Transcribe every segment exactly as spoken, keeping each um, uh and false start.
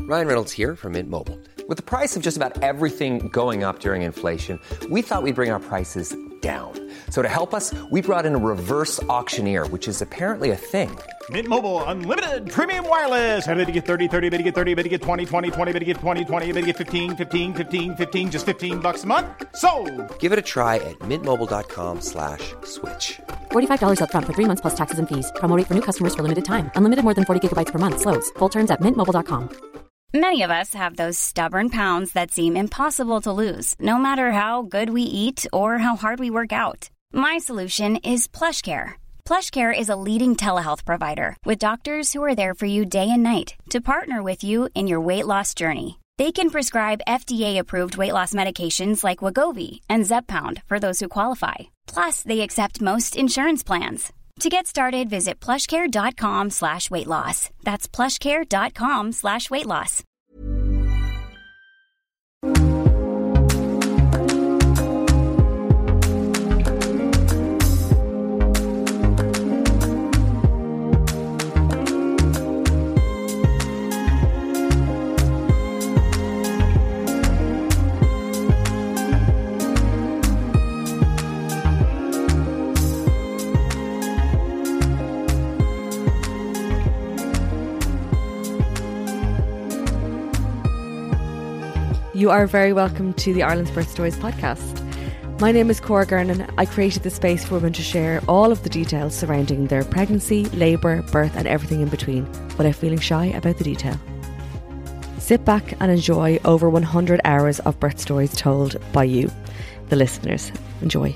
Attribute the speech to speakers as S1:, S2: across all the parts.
S1: Ryan Reynolds here from Mint Mobile. With the price of just about everything going up during inflation, we thought we'd bring our prices down. So to help us, we brought in a reverse auctioneer, which is apparently a thing.
S2: Mint Mobile Unlimited Premium Wireless. How to get thirty, thirty, how to get thirty, how to get twenty, twenty, twenty, how to get twenty, twenty, how to get fifteen, fifteen, fifteen, fifteen, just fifteen bucks a month? Sold!
S1: Give it a try at mintmobile.com slash switch.
S3: forty-five dollars up front for three months plus taxes and fees. Promo rate for new customers for limited time. Unlimited more than forty gigabytes per month. Slows full terms at mint mobile dot com.
S4: Many of us have those stubborn pounds that seem impossible to lose, no matter how good we eat or how hard we work out. My solution is PlushCare. PlushCare is a leading telehealth provider with doctors who are there for you day and night to partner with you in your weight loss journey. They can prescribe F D A-approved weight loss medications like Wegovy and Zepbound for those who qualify. Plus, they accept most insurance plans. To get started, visit plushcare.com slash weight loss. That's plushcare.com slash weight loss.
S5: You are very welcome to the Ireland's Birth Stories podcast. My name is Cora Gernan. I created this space for women to share all of the details surrounding their pregnancy, labour, birth and everything in between, without feeling shy about the detail. Sit back and enjoy over one hundred hours of birth stories told by you, the listeners. Enjoy.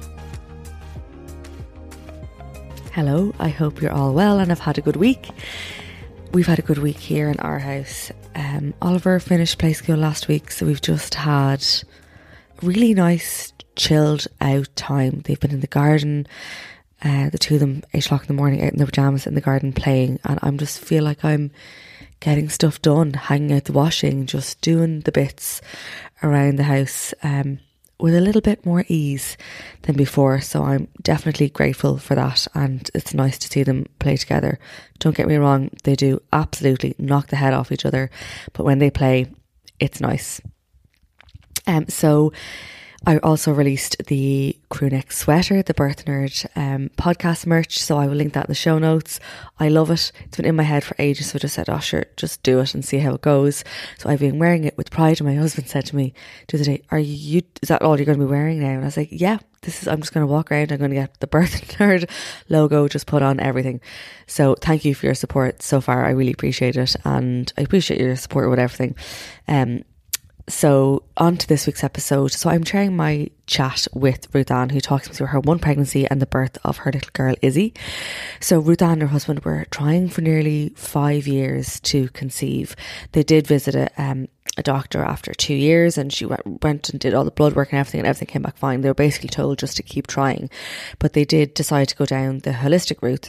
S5: Hello, I hope you're all well and have had a good week. We've had a good week here in our house. Um, Oliver finished play school last week, so we've just had a really nice, chilled out time. They've been in the garden, uh, the two of them, eight o'clock in the morning, out in their pyjamas in the garden playing, and I just feel like I'm getting stuff done, hanging out the washing, just doing the bits around the house um, with a little bit more ease than before. So I'm definitely grateful for that, and it's nice to see them play together. Don't get me wrong, they do absolutely knock the head off each other, but when they play, it's nice. Um, so I also released the crewneck sweater, the Birth Nerd um, podcast merch, so I will link that in the show notes. I love it. It's been in my head for ages, so I just said, oh sure, just do it and see how it goes. So I've been wearing it with pride, and my husband said to me the other day, are you, is that all you're going to be wearing now? And I was like, yeah, this is, I'm just going to walk around, I'm going to get the Birth Nerd logo, just put on everything. So thank you for your support so far. I really appreciate it, and I appreciate your support with everything. Um, So on to this week's episode. So I'm sharing my chat with Ruth Ann, who talks me through her one pregnancy and the birth of her little girl Izzy. So Ruth Ann and her husband were trying for nearly five years to conceive. They did visit a, um, a doctor after two years, and she went, went and did all the blood work and everything, and everything came back fine. They were basically told just to keep trying, but they did decide to go down the holistic route.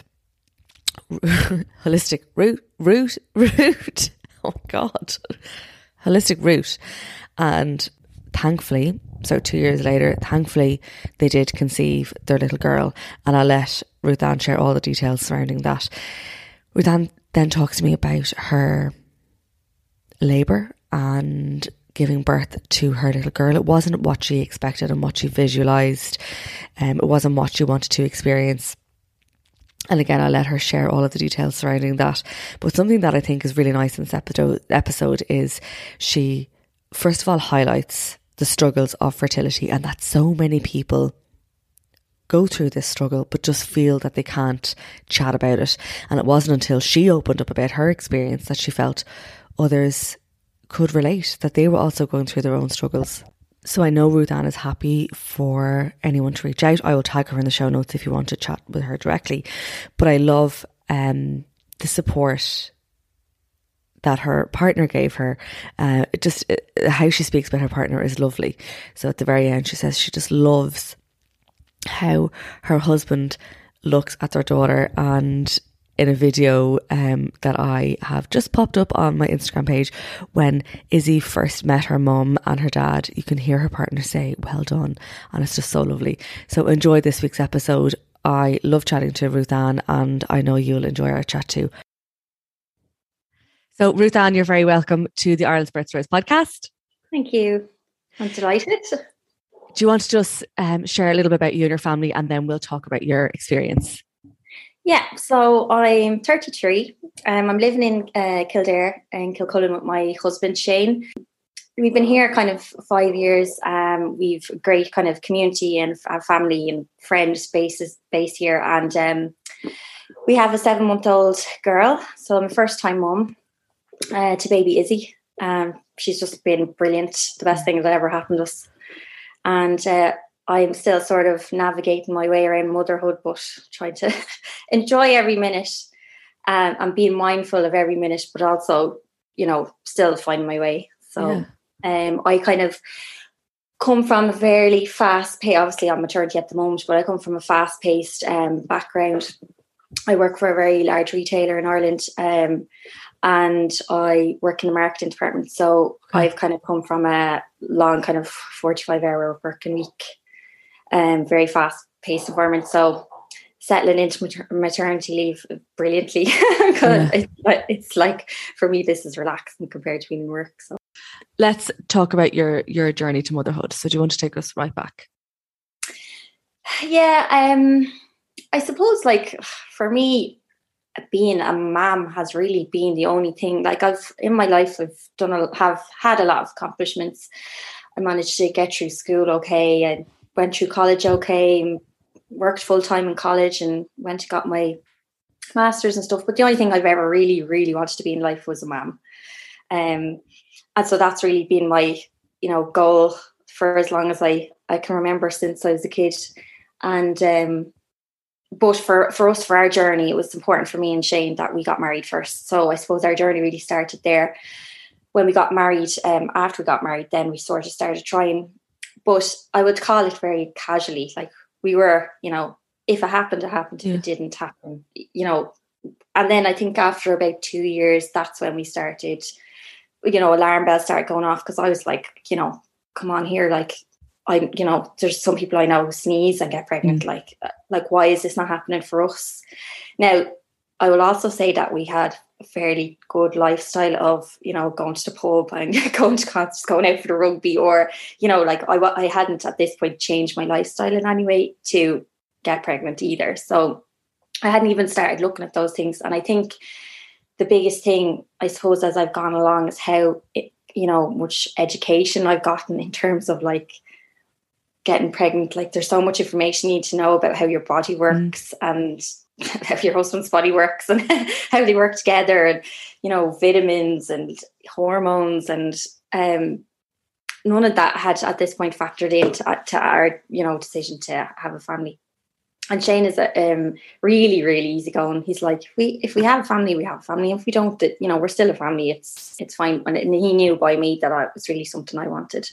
S5: holistic route, route, route. Oh God. holistic route, and thankfully, so two years later, thankfully they did conceive their little girl, and I'll let Ruth Ann share all the details surrounding that. Ruth Ann then talks to me about her labour and giving birth to her little girl. It wasn't what she expected and what she visualised, um, it wasn't what she wanted to experience. And again, I'll let her share all of the details surrounding that. But something that I think is really nice in this episode, episode is she, first of all, highlights the struggles of fertility, and that so many people go through this struggle but just feel that they can't chat about it. And it wasn't until she opened up about her experience that she felt others could relate, that they were also going through their own struggles. So I know Ruth Ann is happy for anyone to reach out. I will tag her in the show notes if you want to chat with her directly. But I love um, the support that her partner gave her. Uh, just uh, how she speaks about her partner is lovely. So at the very end, she says she just loves how her husband looks at their daughter, and in a video um, that I have just popped up on my Instagram page, when Izzy first met her mum and her dad, you can hear her partner say, well done. And it's just so lovely. So enjoy this week's episode. I love chatting to Ruth Ann, and I know you'll enjoy our chat too. So Ruth Ann, you're very welcome to the Ireland's Birth Stories podcast.
S6: Thank you. I'm delighted.
S5: Do you want to just um, share a little bit about you and your family, and then we'll talk about your experience?
S6: Yeah, so I'm thirty-three. Um, I'm living in uh, Kildare in Kilcullen with my husband, Shane. We've been here kind of five years. Um, we've a great kind of community and uh, family and friend spaces based here. And um, we have a seven-month-old girl. So I'm a first-time mum uh, to baby Izzy. Um, she's just been brilliant. The best thing that ever happened to us. And uh, I'm still sort of navigating my way around motherhood, but trying to enjoy every minute um, and being mindful of every minute, but also, you know, still finding my way. So yeah. um, I kind of come from a fairly fast pace. Obviously, I'm maternity at the moment, but I come from a fast paced um, background. I work for a very large retailer in Ireland. Um, And I work in the marketing department. So okay. I've kind of come from a long kind of forty-five hour working week, um, very fast paced environment. So settling into mater- maternity leave brilliantly. yeah. it's, it's like, for me, this is relaxing compared to being in work. So
S5: let's talk about your, your journey to motherhood. So do you want to take us right back?
S6: Yeah. Um, I suppose like for me, being a mom has really been the only thing. Like I've in my life, I've done a, have had a lot of accomplishments. I managed to get through school okay. I went through college okay. Worked full time in college and went and got my masters and stuff. But the only thing I've ever really, really wanted to be in life was a mom. Um, and so that's really been my, you know, goal for as long as I I can remember since I was a kid. And um, But for, for us, for our journey, it was important for me and Shane that we got married first. So I suppose our journey really started there. When we got married, um, after we got married, then we sort of started trying. But I would call it very casually. Like we were, you know, if it happened, it happened. If yeah. it didn't happen, you know. And then I think after about two years, that's when we started, you know, alarm bells started going off because I was like, you know, come on here, like, I, you know, there's some people I know who sneeze and get pregnant. Mm. Like, like, why is this not happening for us? Now, I will also say that we had a fairly good lifestyle of, you know, going to the pub and going to concerts, going out for the rugby, or, you know, like I, I hadn't at this point changed my lifestyle in any way to get pregnant either. So I hadn't even started looking at those things. And I think the biggest thing, I suppose, as I've gone along is how, it, you know, much education I've gotten in terms of like, getting pregnant. Like there's so much information you need to know about how your body works mm. and how your husband's body works and how they work together, and, you know, vitamins and hormones, and um, none of that had at this point factored into to our, you know, decision to have a family. And Shane is a, um, really, really easygoing. He's like, if we if we have a family, we have a family. If we don't, you know, we're still a family. It's it's fine. And he knew by me that I, it was really something I wanted.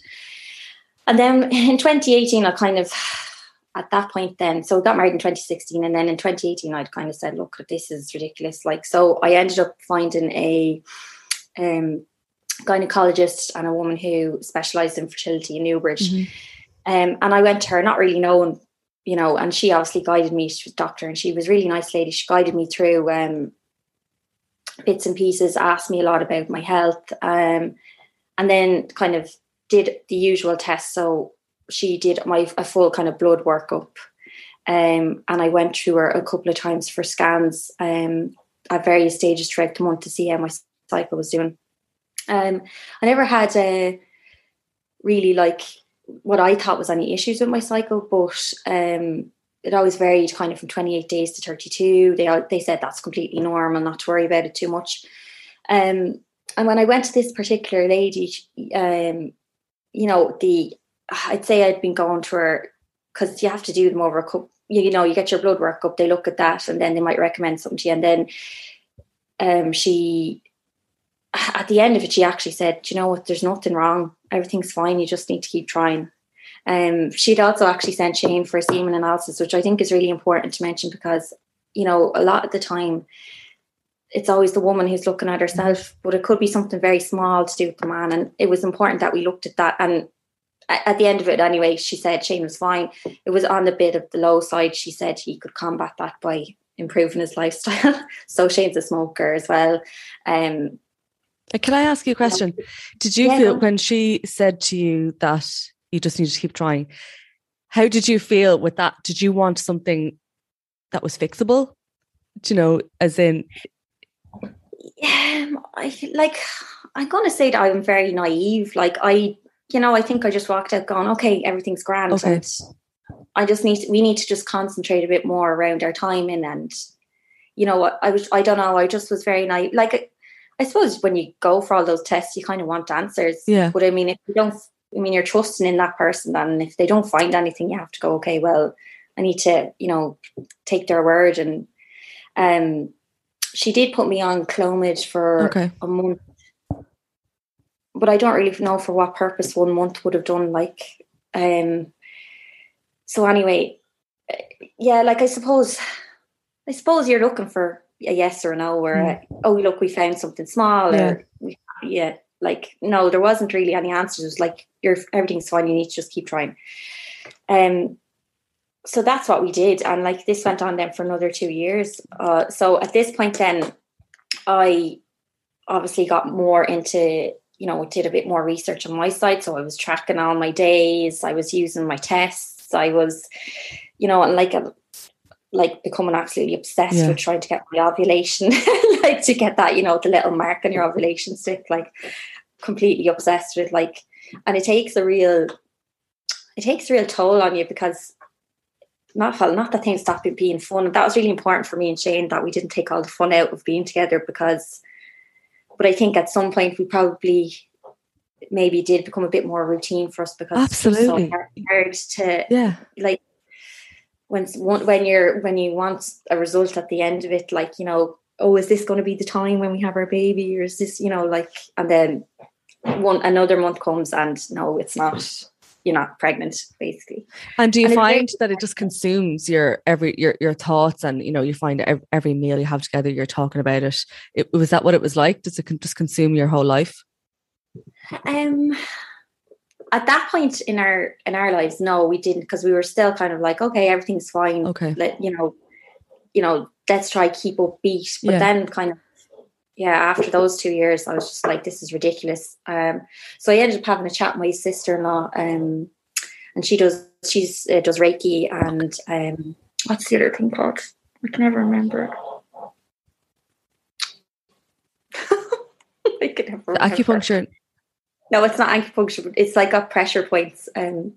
S6: And then in twenty eighteen, I kind of, at that point then, so I got married in twenty sixteen. And then in twenty eighteen, I'd kind of said, look, this is ridiculous. Like, so I ended up finding a um, gynecologist and a woman who specialised in fertility in Newbridge. Mm-hmm. Um, and I went to her, not really knowing, you know, and she obviously guided me. She was a doctor and she was a really nice lady. She guided me through um, bits and pieces, asked me a lot about my health. Um, and then kind of did the usual tests. So she did my a full kind of blood workup. Um, and I went through her a couple of times for scans um, at various stages throughout the month to see how my cycle was doing. Um, I never had a really like what I thought was any issues with my cycle, but um, it always varied kind of from twenty-eight days to thirty-two. They they said that's completely normal, not to worry about it too much. Um, and when I went to this particular lady, um, you know, the I'd say I'd been going to her because you have to do them over a couple. You, you know, you get your blood work up, they look at that, and then they might recommend something to you. And then um, she, at the end of it, she actually said, "Do you know what? There's nothing wrong. Everything's fine. You just need to keep trying." Um, she'd also actually sent Shane for a semen analysis, which I think is really important to mention because, you know, a lot of the time it's always the woman who's looking at herself, but it could be something very small to do with the man. And it was important that we looked at that. And at the end of it anyway, she said Shane was fine. It was on the bit of the low side. She said he could combat that by improving his lifestyle. So Shane's a smoker as well. Um,
S5: Can I ask you a question? Did you
S6: Yeah,
S5: feel
S6: go.
S5: when she said to you that you just need to keep trying, how did you feel with that? Did you want something that was fixable? Do you know, as in...
S6: Yeah, I like, I'm going to say that I'm very naive. Like I, you know, I think I just walked out going, okay, everything's grand.
S5: Okay.
S6: And I just need, we need to just concentrate a bit more around our timing. And, you know, I was, I don't know, I just was very naive. Like, I, I suppose when you go for all those tests, you kind of want answers.
S5: Yeah.
S6: But I mean, if you don't, I mean, you're trusting in that person, and if they don't find anything, you have to go, okay, well, I need to, you know, take their word. And um, she did put me on Clomid for
S5: okay.
S6: a month, but I don't really know for what purpose one month would have done. Like, um, so anyway, yeah, like I suppose, I suppose you're looking for a yes or a no, or
S5: mm.
S6: a, oh, look, we found something small,
S5: yeah.
S6: or yeah, like no, there wasn't really any answers. It was like, you're everything's fine. You need to just keep trying. Um, so that's what we did, and like this went on then for another two years. Uh, so at this point, then I obviously got more into, you know, did a bit more research on my side. So I was tracking all my days. I was using my tests. I was, you know, and like a, like becoming absolutely obsessed
S5: yeah.
S6: with trying to get my ovulation, like to get that, you know, the little mark on your ovulation stick, like completely obsessed with like, and it takes a real, it takes a real toll on you, because not, not that things stopped being fun. And that was really important for me and Shane, that we didn't take all the fun out of being together, because, but I think at some point we probably maybe did become a bit more routine for us, because
S5: absolutely
S6: it's so hard, hard to
S5: yeah
S6: like when when you're when you want a result at the end of it, like, you know, oh, is this going to be the time when we have our baby, or is this, you know, like, and then one another month comes and no, it's not, you're not pregnant, basically.
S5: And do you
S6: and
S5: find that it just consumes your every your your thoughts, and you know, you find every, every meal you have together, you're talking about it? It was that what it was like? Does it just consume your whole life?
S6: Um, at that point in our in our lives, no, we didn't, because we were still kind of like, okay, everything's fine.
S5: Okay,
S6: let you know, you know, let's try keep upbeat. But
S5: yeah.
S6: then, kind of, yeah, after those two years, I was just like, this is ridiculous. Um, so I ended up having a chat with my sister-in-law, um, and she does she's uh, does Reiki, and um, what's the other thing called? I can never remember. I can never remember.
S5: Acupuncture.
S6: No, it's not acupuncture, but it's like got pressure points. Um,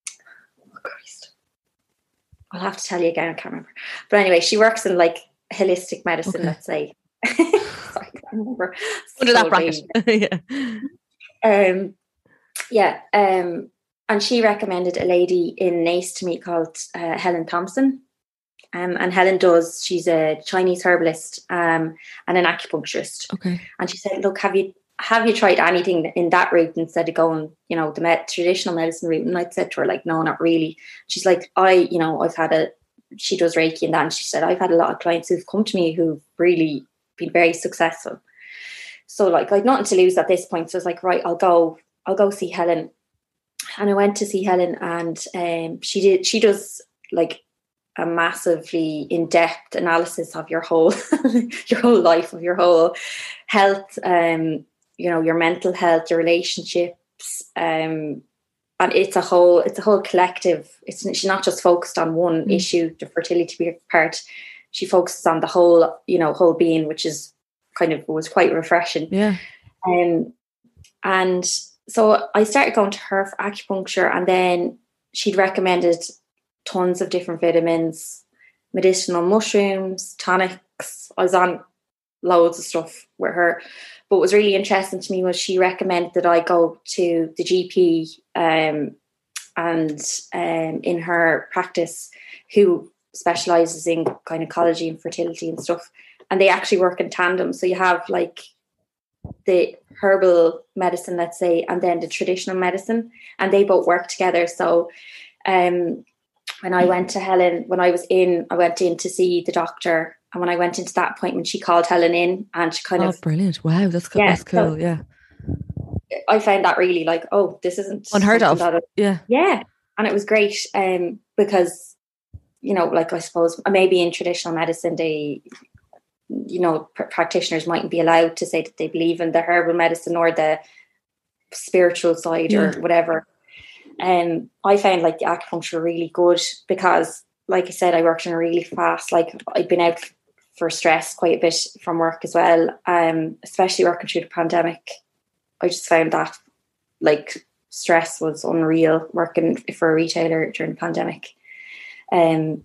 S6: oh Christ, I'll have to tell you again. I can't remember. But anyway, she works in like holistic medicine.
S5: Okay.
S6: Let's say. Sorry, I can't remember.
S5: Under that bracket.
S6: yeah. Um. Yeah. Um. And she recommended a lady in Nace to me called uh, Helen Thompson. Um. And Helen does. She's a Chinese herbalist. Um. And an acupuncturist.
S5: Okay.
S6: And she said, "Look, have you?" have you tried anything in that route instead of going, you know, the med- traditional medicine route? And I said to her, like, no, not really. She's like, I, you know, I've had a, she does Reiki and that. And she said, I've had a lot of clients who've come to me who've really been very successful. So like, I'd nothing to lose at this point. So I was like, right, I'll go, I'll go see Helen. And I went to see Helen, and um, she did, she does like a massively in-depth analysis of your whole, your whole life, of your whole health, um, you know, your mental health, your relationships, um, and it's a whole, it's a whole collective. It's she's not just focused on one mm. issue, the fertility part. She focuses on the whole, you know, whole being, which is kind of was quite refreshing.
S5: Yeah.
S6: Um, and so I started going to her for acupuncture, and then she'd recommended tons of different vitamins, medicinal mushrooms, tonics. I was on loads of stuff with her. But what was really interesting to me was she recommended that I go to the G P um, and um, in her practice, who specialises in gynecology and fertility and stuff. And they actually work in tandem. So you have like the herbal medicine, let's say, and then the traditional medicine, and they both work together. So um, when I went to Helen, when I was in, I went in to see the doctor. And when I went into that appointment, she called Helen in, and she kind
S5: oh,
S6: of...
S5: Oh, brilliant. Wow, that's cool. Yeah, that's cool, so yeah.
S6: I found that really like, oh, this isn't...
S5: Unheard of. I, yeah.
S6: Yeah. And it was great um, because, you know, like I suppose maybe in traditional medicine, they you know, pr- practitioners mightn't be allowed to say that they believe in the herbal medicine or the spiritual side yeah. or whatever. Um, I found like the acupuncture really good because, like I said, I worked in a really fast, like I'd been out for stress quite a bit from work as well. Um, especially working through the pandemic. I just found that like stress was unreal working for a retailer during the pandemic. Um,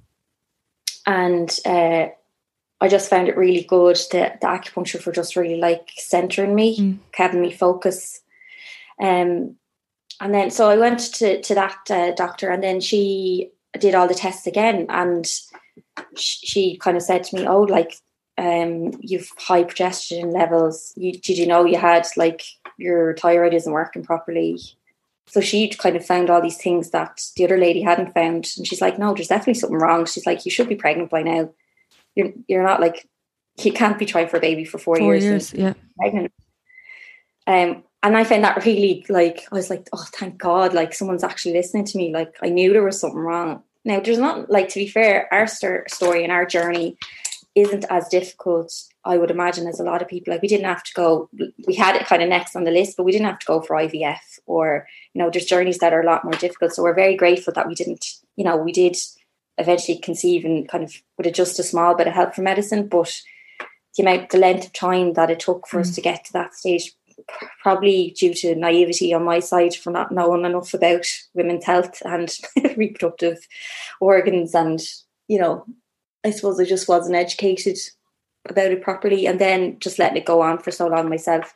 S6: and uh, I just found it really good, the, the acupuncture for just really like centering me, mm. keeping me focus. Um, and then, so I went to, to that uh, doctor, and then she did all the tests again. And she, she kind of said to me, oh, like, um, you've high progesterone levels. You, did you know you had like your thyroid isn't working properly? So she kind of found all these things that the other lady hadn't found. And she's like, no, there's definitely something wrong. She's like, you should be pregnant by now. You're you're not like, you can't be trying for a baby for four,
S5: four
S6: years.
S5: years yeah.
S6: Pregnant. Um, and I found that really like, I was like, oh, thank God, like someone's actually listening to me. Like I knew there was something wrong. Now there's not, like, to be fair, our st- story and our journey isn't as difficult, I would imagine, as a lot of people. Like we didn't have to go, we had it kind of next on the list, but we didn't have to go for I V F, or, you know, there's journeys that are a lot more difficult. So we're very grateful that we didn't, you know, we did eventually conceive and kind of with just a small bit of help from medicine, but the amount, the length of time that it took for mm. us to get to that stage, probably due to naivety on my side for not knowing enough about women's health and reproductive organs, and, you know, I suppose I just wasn't educated about it properly, and then just letting it go on for so long myself.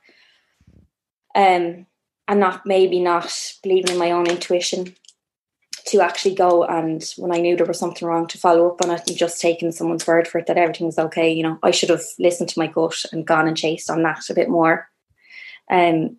S6: Um, and not maybe not believing in my own intuition to actually go, and when I knew there was something wrong, to follow up on it, and just taking someone's word for it that everything was okay. You know, I should have listened to my gut and gone and chased on that a bit more. Um,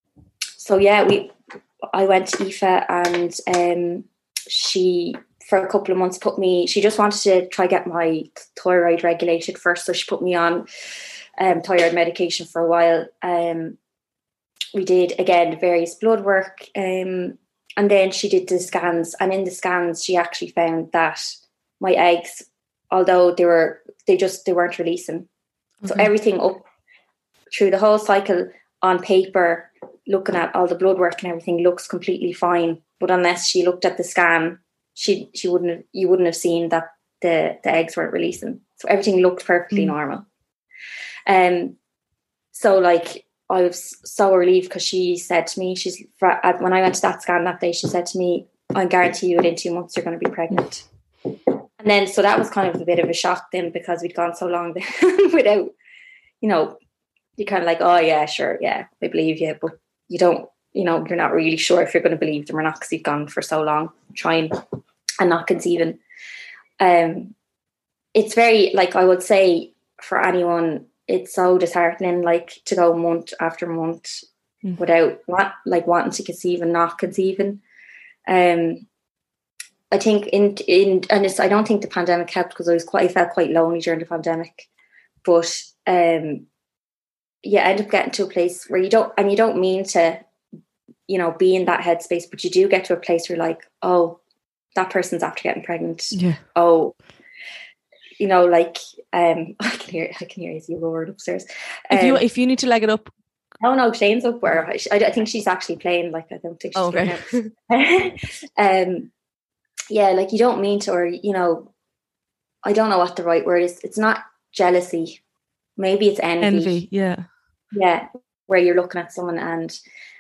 S6: so yeah, we, I went to Aoife, and um, she, for a couple of months, put me, she just wanted to try get my thyroid regulated first. So she put me on um, thyroid medication for a while. Um, we did, again, various blood work. Um, and then she did the scans. And in the scans, she actually found that my eggs, although they were, they just, they weren't releasing. Okay. So everything up through the whole cycle on paper, looking at all the blood work and everything, looks completely fine. But unless she looked at the scan, she she wouldn't have, you wouldn't have seen that the, the eggs weren't releasing. So everything looked perfectly mm. normal. Um, so like I was so relieved, because she said to me, she's when I went to that scan that day, she said to me, I guarantee you within two months you're going to be pregnant. And then so that was kind of a bit of a shock then, because we'd gone so long without, you know, you're kind of like, oh yeah, sure, yeah, I believe you, but you don't, you know, you're not really sure if you're going to believe them or not, because you've gone for so long trying and not conceiving. Um, it's very, like, I would say for anyone, it's so disheartening, like, to go month after month mm. without what, like wanting to conceive and not conceiving. Um, I think in in and it's, I don't think the pandemic helped, because I was quite, I felt quite lonely during the pandemic. But um, you end up getting to a place where you don't, and you don't mean to, you know, be in that headspace, but you do get to a place where you're like, oh, that person's after getting pregnant. Yeah. Oh, you know, like, um, I can hear, I can hear you roaring upstairs. Um,
S5: if you if you need to leg it up.
S6: Oh no, Shane's up where I, I think she's actually playing. Like, I don't think she's oh, okay. um, yeah, like you don't mean to, or, you know, I don't know what the right word is. It's not jealousy. Maybe it's envy.
S5: Envy, yeah.
S6: Yeah, where you're looking at someone, and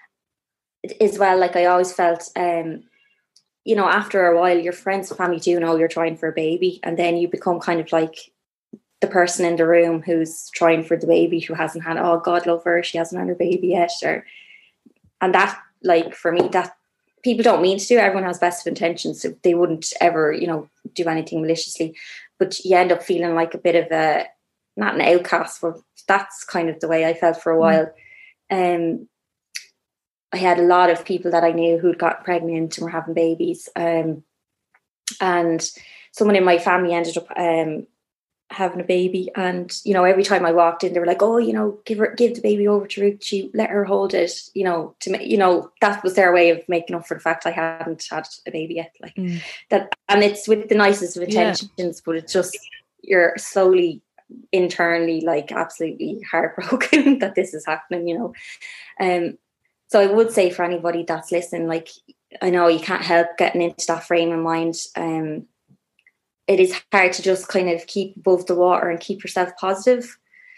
S6: as well, like I always felt, um, you know, after a while, your friends and family do know you're trying for a baby, and then you become kind of like the person in the room who's trying for the baby, who hasn't had, oh, God love her, she hasn't had her baby yet. Or, and that, like, for me, that people don't mean to do. Everyone has best of intentions, so they wouldn't ever, you know, do anything maliciously. But you end up feeling like a bit of a, not an outcast, but that's kind of the way I felt for a while. Mm. Um, I had a lot of people that I knew who'd got pregnant and were having babies. Um, and someone in my family ended up um, having a baby. And, you know, every time I walked in, they were like, oh, you know, give her, give the baby over to Ruth. She let her hold it, you know, to, you know, that was their way of making up for the fact I hadn't had a baby yet. Like mm. that. And it's with the nicest of intentions, yeah. but it's just, you're slowly internally like absolutely heartbroken that this is happening, you know. Um, so I would say for anybody that's listening, like, I know you can't help getting into that frame of mind. Um, it is hard to just kind of keep above the water and keep yourself positive.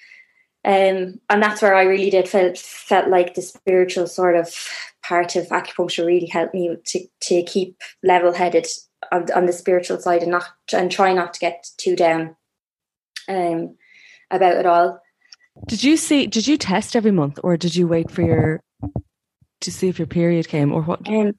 S6: Um, and that's where I really did felt felt like the spiritual sort of part of acupuncture really helped me to to keep level headed on, on the spiritual side and not and try not to get too down um, about it all.
S5: Did you see? Did you test every month, or did you wait for your to see if your period came, or what?
S6: Um,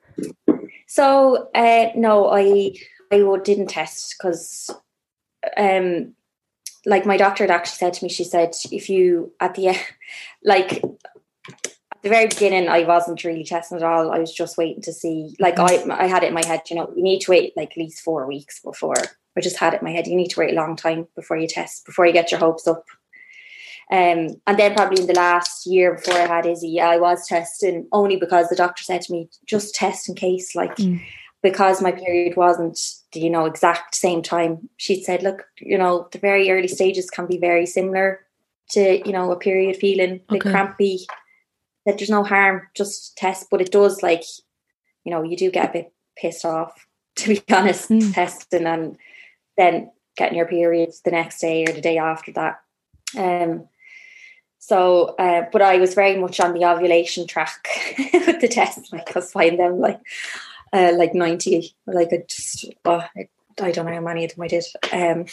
S6: so uh, no, I I didn't test because. Um, Like my doctor had actually said to me, she said, if you at the like at the very beginning, I wasn't really testing at all. I was just waiting to see. Like I, I had it in my head, you know, you need to wait like at least four weeks before. I just had it in my head. You need to wait a long time before you test, before you get your hopes up. Um, and then probably in the last year before I had Izzy, yeah, I was testing only because the doctor said to me, just test in case, like. Mm. Because my period wasn't, you know, exact same time, she said, look, you know, the very early stages can be very similar to, you know, a period feeling, a bit crampy, that there's no harm, just test. But it does, like, you know, you do get a bit pissed off, to be honest, mm. testing and then getting your periods the next day or the day after that. Um. So, uh, but I was very much on the ovulation track with the test. Like, I was finding them, like, Uh, like ninety, like I just, oh, I, I don't know how many of them I did. Um,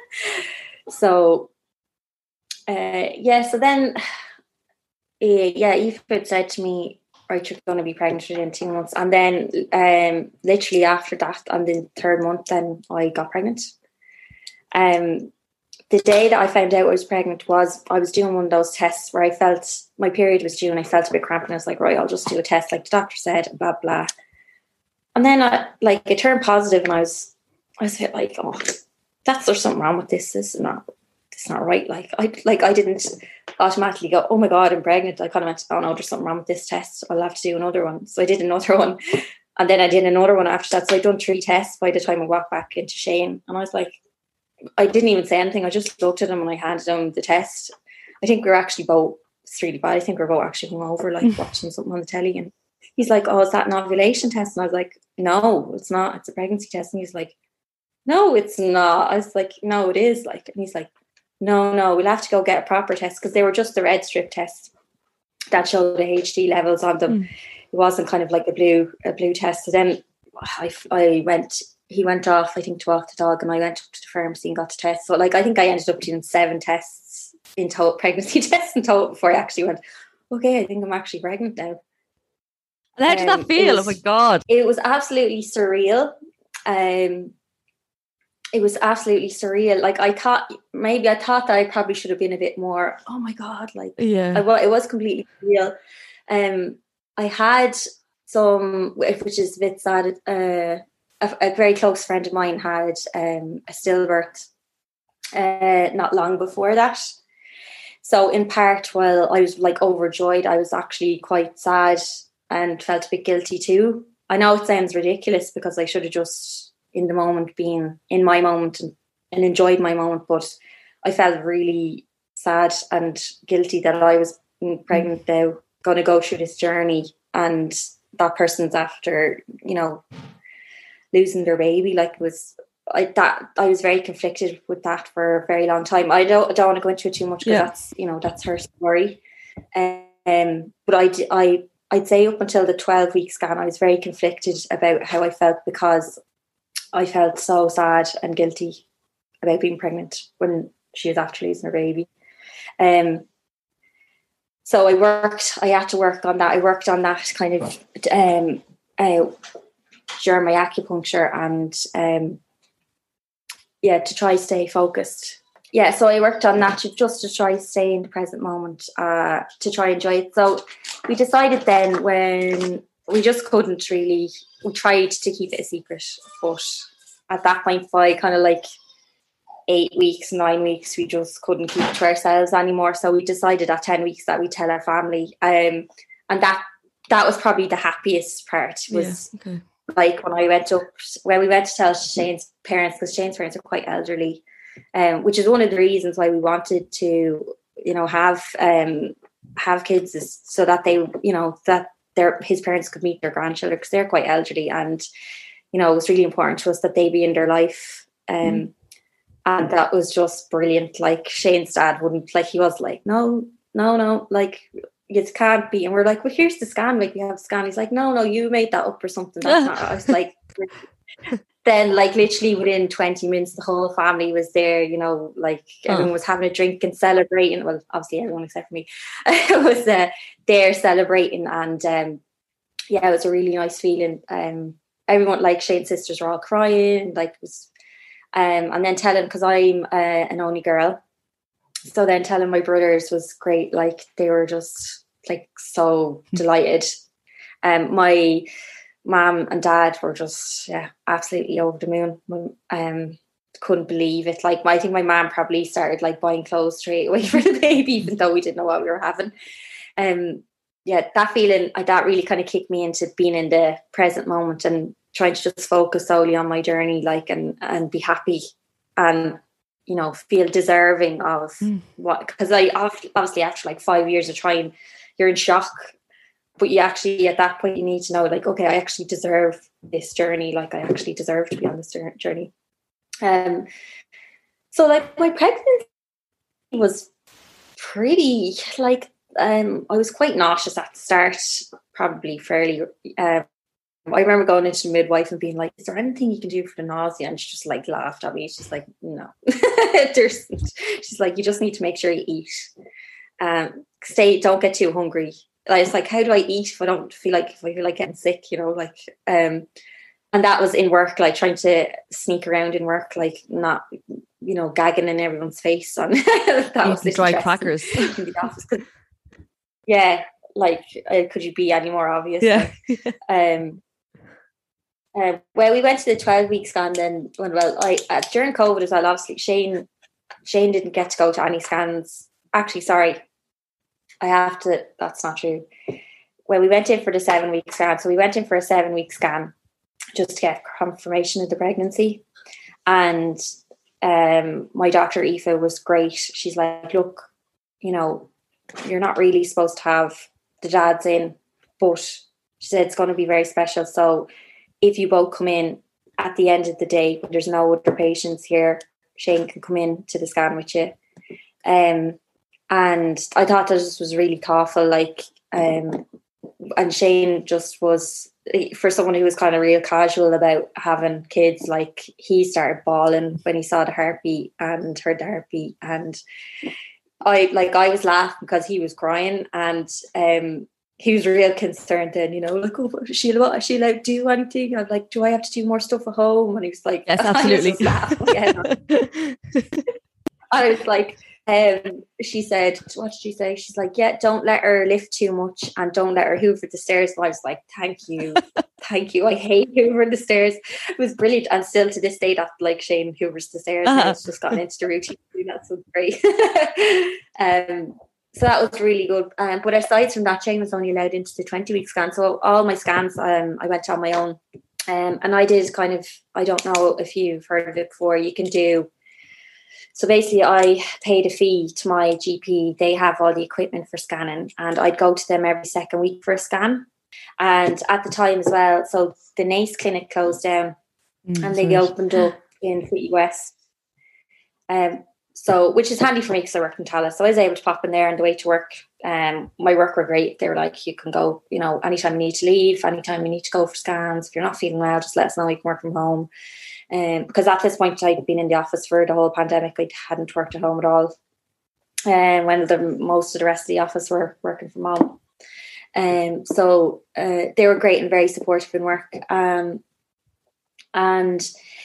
S6: so, uh, yeah, so then, uh, yeah, Eve had said to me, right, you're going to be pregnant within two months. And then um, literally after that, on the third month, then I got pregnant. Um, the day that I found out I was pregnant was, I was doing one of those tests where I felt, my period was due and I felt a bit cramped and I was like, right, I'll just do a test like the doctor said, blah, blah. And then I, like, it turned positive and I was, I was a bit like, oh, that's, there's something wrong with this. This is not, it's not right. Like I, like I didn't automatically go, oh my God, I'm pregnant. I kind of went, oh no, there's something wrong with this test. I'll have to do another one. So I did another one. And then I did another one after that. So I'd done three tests by the time I walked back into Shane. And I was like, I didn't even say anything. I just looked at him and I handed him the test. I think we were actually both, it's really bad. I think we were both actually hungover, like watching something on the telly. And he's like, oh, is that an ovulation test? And I was like, no, it's not. It's a pregnancy test. And he's like, no, it's not. I was like, no, it is. Like, and he's like, no, no, we'll have to go get a proper test because they were just the red strip tests that showed the H D levels on them. Mm. It wasn't kind of like a blue a blue test. So then I, I went, he went off, I think, to walk the dog, and I went up to the pharmacy and got the test. So like, I think I ended up doing seven tests in total, pregnancy tests in total, before I actually went, okay, I think I'm actually pregnant now.
S5: And how did um, that feel? Was, oh my God.
S6: It was absolutely surreal. Um, it was absolutely surreal. Like I thought, maybe I thought that I probably should have been a bit more, oh my God, like,
S5: yeah,
S6: I, it was completely surreal. Um, I had some, which is a bit sad, uh, a, a very close friend of mine had um, a stillbirth uh, not long before that. So in part, while I was like overjoyed, I was actually quite sad and felt a bit guilty too. I know it sounds ridiculous because I should have just in the moment been in my moment and, and enjoyed my moment, but I felt really sad and guilty that I was pregnant now, going to go through this journey, and that person's after, you know, losing their baby. Like, it was I that I was very conflicted with that for a very long time. I don't I don't want to go into it too much because yeah. that's, you know, that's her story. Um, but I I I'd say up until the twelve week scan, I was very conflicted about how I felt, because I felt so sad and guilty about being pregnant when she was after losing her baby. Um, so I worked, I had to work on that. I worked on that kind of um, uh, during my acupuncture, and um, yeah, to try stay focused. Yeah, so I worked on that to, just to try stay in the present moment, uh, to try enjoy it. So we decided then, when we just couldn't really, we tried to keep it a secret, but at that point, by kind of like eight weeks, nine weeks, we just couldn't keep it to ourselves anymore. So we decided at ten weeks that we'd tell our family. Um, and that that was probably the happiest part, was yeah, okay. like when I went up, when we went to tell Shane's parents, because Shane's parents are quite elderly. um, which is one of the reasons why we wanted to, you know, have um, have kids, is so that they, you know, that their his parents could meet their grandchildren, because they're quite elderly, and you know, it was really important to us that they be in their life. Um, mm. And that was just brilliant. Like Shane's dad wouldn't, like he was like, no, no, no, like you can't be. And we're like, well, here's the scan. Like we have a scan. He's like, no, no, you made that up or something. That's not. I was like, then like literally within twenty minutes, the whole family was there. You know, like everyone oh. was having a drink and celebrating. Well, obviously everyone except for me was uh, there celebrating, and um, yeah, it was a really nice feeling. Um, everyone, like Shane's sisters, were all crying. Like it was. Um, and then telling, because I'm uh, an only girl, so then telling my brothers was great. Like they were just like so delighted. Um, my mom and dad were just yeah absolutely over the moon. Um, couldn't believe it. Like I think my mom probably started like buying clothes straight away for the baby, even though we didn't know what we were having. Um, yeah, that feeling, that really kind of kicked me into being in the present moment and trying to just focus solely on my journey, like, and, and be happy and, you know, feel deserving of mm. what, because I obviously after like five years of trying, you're in shock, but you actually, at that point, you need to know, like, okay, I actually deserve this journey. Like I actually deserve to be on this journey. Um, so like my pregnancy was pretty, like, um, I was quite nauseous at the start, probably fairly, um, I remember going into the midwife and being like, is there anything you can do for the nausea? And she just like laughed at me. She's like, no. There's, she's like, you just need to make sure you eat. Um, stay, don't get too hungry. I was like, how do I eat if I don't feel like, if I feel like getting sick, you know, like, um, and that was in work, like trying to sneak around in work, like not, you know, gagging in everyone's face. On that was
S5: dry crackers.
S6: In the office. Yeah. Like, uh, could you be any more obvious?
S5: Yeah.
S6: Like, um, Uh, well, we went to the twelve week scan then. Well, I uh, during COVID as well. Obviously, Shane Shane didn't get to go to any scans. Actually, sorry, I have to. That's not true. Well, we went in for the seven week scan. So we went in for a seven week scan just to get confirmation of the pregnancy. And um, my doctor Aoife was great. She's like, look, you know, you're not really supposed to have the dads in, but she said it's going to be very special. So if you both come in at the end of the day, when there's no other patients here, Shane can come in to the scan with you. Um, and I thought that this was really thoughtful. Like, um, and Shane just was, for someone who was kind of real casual about having kids, like he started bawling when he saw the heartbeat and heard the heartbeat. And I, like, I was laughing because he was crying, and um, he was real concerned then, you know, like, oh, is she, what, is she allowed to do anything? I'm like, do I have to do more stuff at home? And he was like,
S5: yes, absolutely.
S6: I, I was like, um, she said, what did she say? She's like, yeah, don't let her lift too much and don't let her hoover the stairs. And I was like, thank you. Thank you. I hate hoovering the stairs. It was brilliant. And still to this day, that like Shane hoovers the stairs. Uh-huh. And it's just gotten into the routine. That's so great. um, So that was really good. Um, but aside from that, Shane was only allowed into the twenty week scan. So all my scans, um, I went on my own. Um, and I did kind of, I don't know if you've heard of it before, you can do, so basically I paid a fee to my G P. They have all the equipment for scanning, and I'd go to them every second week for a scan. And at the time as well, so the NACE clinic closed down mm, and they sorry. opened up in City West. Um, So, which is handy for me because I work in Tallaght. So I was able to pop in there on the way to work. Um, my work were great. They were like, you can go, you know, anytime you need to leave, anytime you need to go for scans. If you're not feeling well, just let us know. You can work from home. Um, because at this point, I'd been in the office for the whole pandemic. I hadn't worked at home at all. And um, when the most of the rest of the office were working from home. Um, so uh, they were great and very supportive in work. Um, and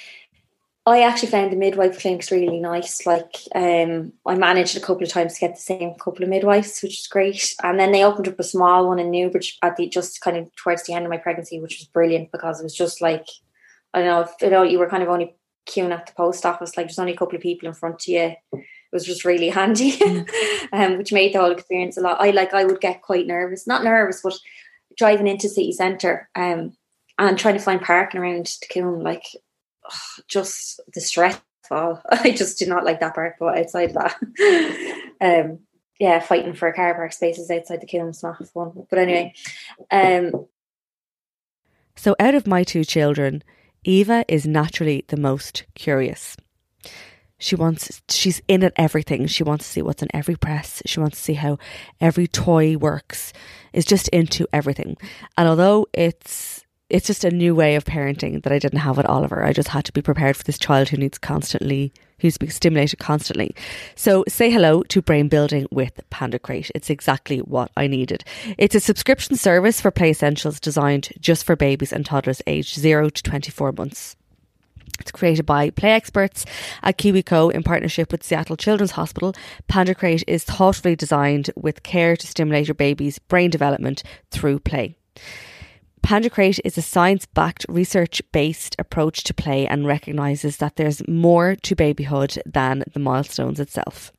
S6: I actually found the midwife clinics really nice. Like, um, I managed a couple of times to get the same couple of midwives, which is great. And then they opened up a small one in Newbridge at the just kind of towards the end of my pregnancy, which was brilliant because it was just like, I don't know, if, you know, you were kind of only queuing at the post office, like there's only a couple of people in front of you. It was just really handy, um, which made the whole experience a lot. I like, I would get quite nervous, not nervous, but driving into city centre um, and trying to find parking around Coombe, like, just the stress fall. I just do not like that part, but outside of that, um, yeah, fighting for car park spaces outside the kiln is not fun. But anyway, um,
S5: so out of my two children, Eva is naturally the most curious. She wants, she's in at everything. She wants to see what's in every press. She wants to see how every toy works, is just into everything. And although it's, it's just a new way of parenting that I didn't have with Oliver, I just had to be prepared for this child who needs constantly, who's being stimulated constantly. So say hello to Brain Building with Panda Crate. It's exactly what I needed. It's a subscription service for play essentials designed just for babies and toddlers aged zero to twenty-four months. It's created by play experts at KiwiCo in partnership with Seattle Children's Hospital. Panda Crate is thoughtfully designed with care to stimulate your baby's brain development through play. Panda Crate is a science-backed, research-based approach to play and recognises that there's more to babyhood than the milestones itself.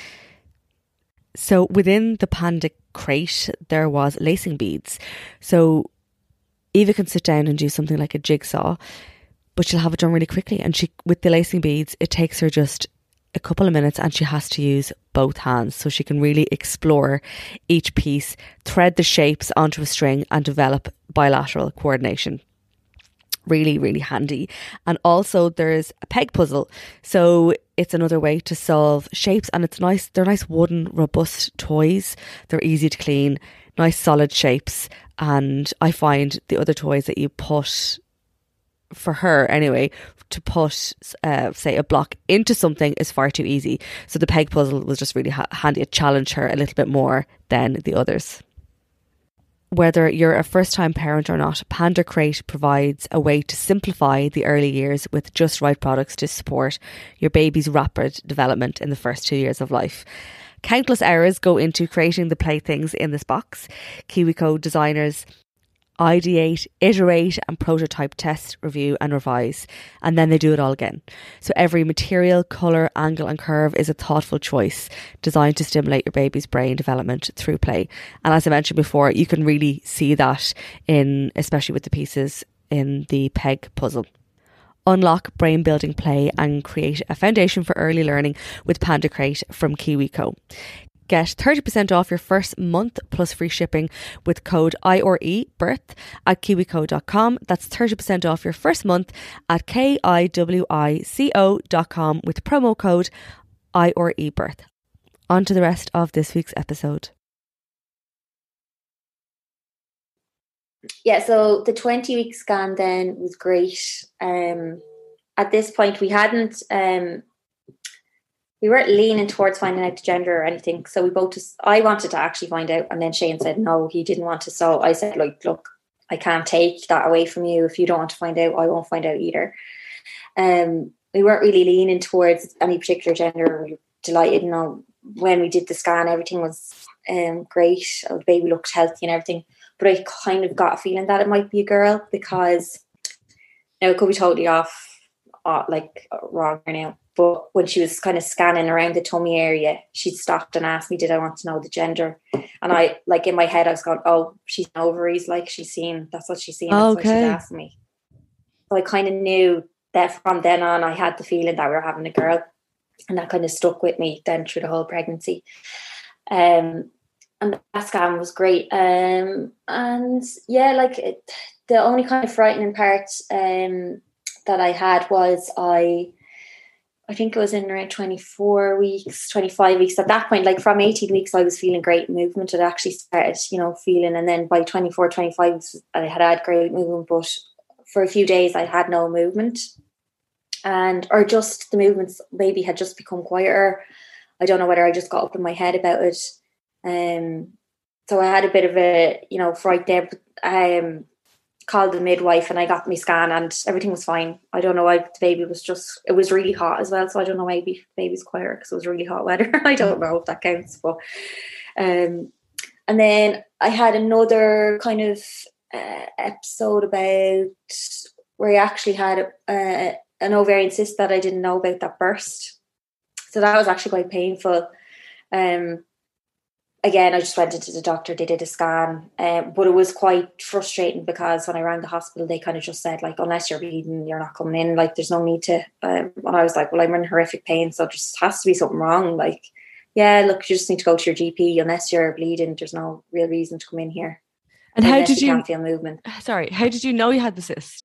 S5: So within the Panda Crate, there was lacing beads. So Eva can sit down and do something like a jigsaw, but she'll have it done really quickly. And she, with the lacing beads, it takes her just a couple of minutes and she has to use both hands so she can really explore each piece, thread the shapes onto a string and develop bilateral coordination. Really, really handy. And also there's a peg puzzle. So it's another way to solve shapes, and it's nice. They're nice wooden, robust toys. They're easy to clean, nice solid shapes. And I find the other toys that you put, for her anyway, to put uh, say a block into something is far too easy. So the peg puzzle was just really ha- handy. It challenged her a little bit more than the others. Whether you're a first time parent or not, Panda Crate provides a way to simplify the early years with just right products to support your baby's rapid development in the first two years of life. Countless hours go into creating the playthings in this box. KiwiCo designers ideate, iterate and prototype, test, review and revise, and then they do it all again. So every material, colour, angle and curve is a thoughtful choice designed to stimulate your baby's brain development through play. And as I mentioned before, you can really see that in, especially with the pieces in the peg puzzle. Unlock brain building play and create a foundation for early learning with Panda Crate from KiwiCo. Get thirty percent off your first month plus free shipping with code I R E birth at kiwico dot com. That's thirty percent off your first month at K I W I C O dot com with promo code I R E birth. On to the rest of this week's episode.
S6: Yeah, so the twenty week scan then was great. Um, at this point we hadn't... Um, We weren't leaning towards finding out the gender or anything. So we both just, I wanted to actually find out. And then Shane said, no, he didn't want to. So I said, like, look, I can't take that away from you. If you don't want to find out, I won't find out either. Um, we weren't really leaning towards any particular gender. We were delighted. You know, when we did the scan, everything was um, great. The baby looked healthy and everything. But I kind of got a feeling that it might be a girl because, you know, it could be totally off, uh, like wrong now. But when she was kind of scanning around the tummy area, she stopped and asked me, did I want to know the gender? And I, like in my head, I was going, oh, she's ovaries, like she's seen, that's what she's seen, that's
S5: okay.
S6: what she's asking me. So I kind of knew that from then on, I had the feeling that we were having a girl. And that kind of stuck with me then through the whole pregnancy. Um, and that scan was great. Um, and yeah, like it, the only kind of frightening part um, that I had was I... I think it was in around twenty-four weeks, twenty-five weeks. At that point, like from eighteen weeks, I was feeling great movement. It actually started, you know, feeling. And then by twenty-four, twenty-five weeks, I had had great movement. But for a few days, I had no movement. And, or just the movements maybe had just become quieter. I don't know whether I just got up in my head about it. Um, so I had a bit of a, you know, fright there. But I um, called the midwife and I got my scan and everything was fine. I don't know why the baby was just, it was really hot as well. So I don't know, maybe the baby's quieter because it was really hot weather. I don't know if that counts. But um, and then I had another kind of uh, episode about where I actually had uh, an ovarian cyst that I didn't know about that burst. So that was actually quite painful. Um, again, I just went into the doctor, they did a scan, um, but it was quite frustrating because when I rang the hospital, they kind of just said, like, unless you're bleeding, you're not coming in, like, there's no need to. Um, and I was like, well, I'm in horrific pain, so there just has to be something wrong. Like, yeah, look, you just need to go to your G P. Unless you're bleeding, there's no real reason to come in here.
S5: And how did you,
S6: you can't feel movement.
S5: Sorry, how did you know you had the cyst?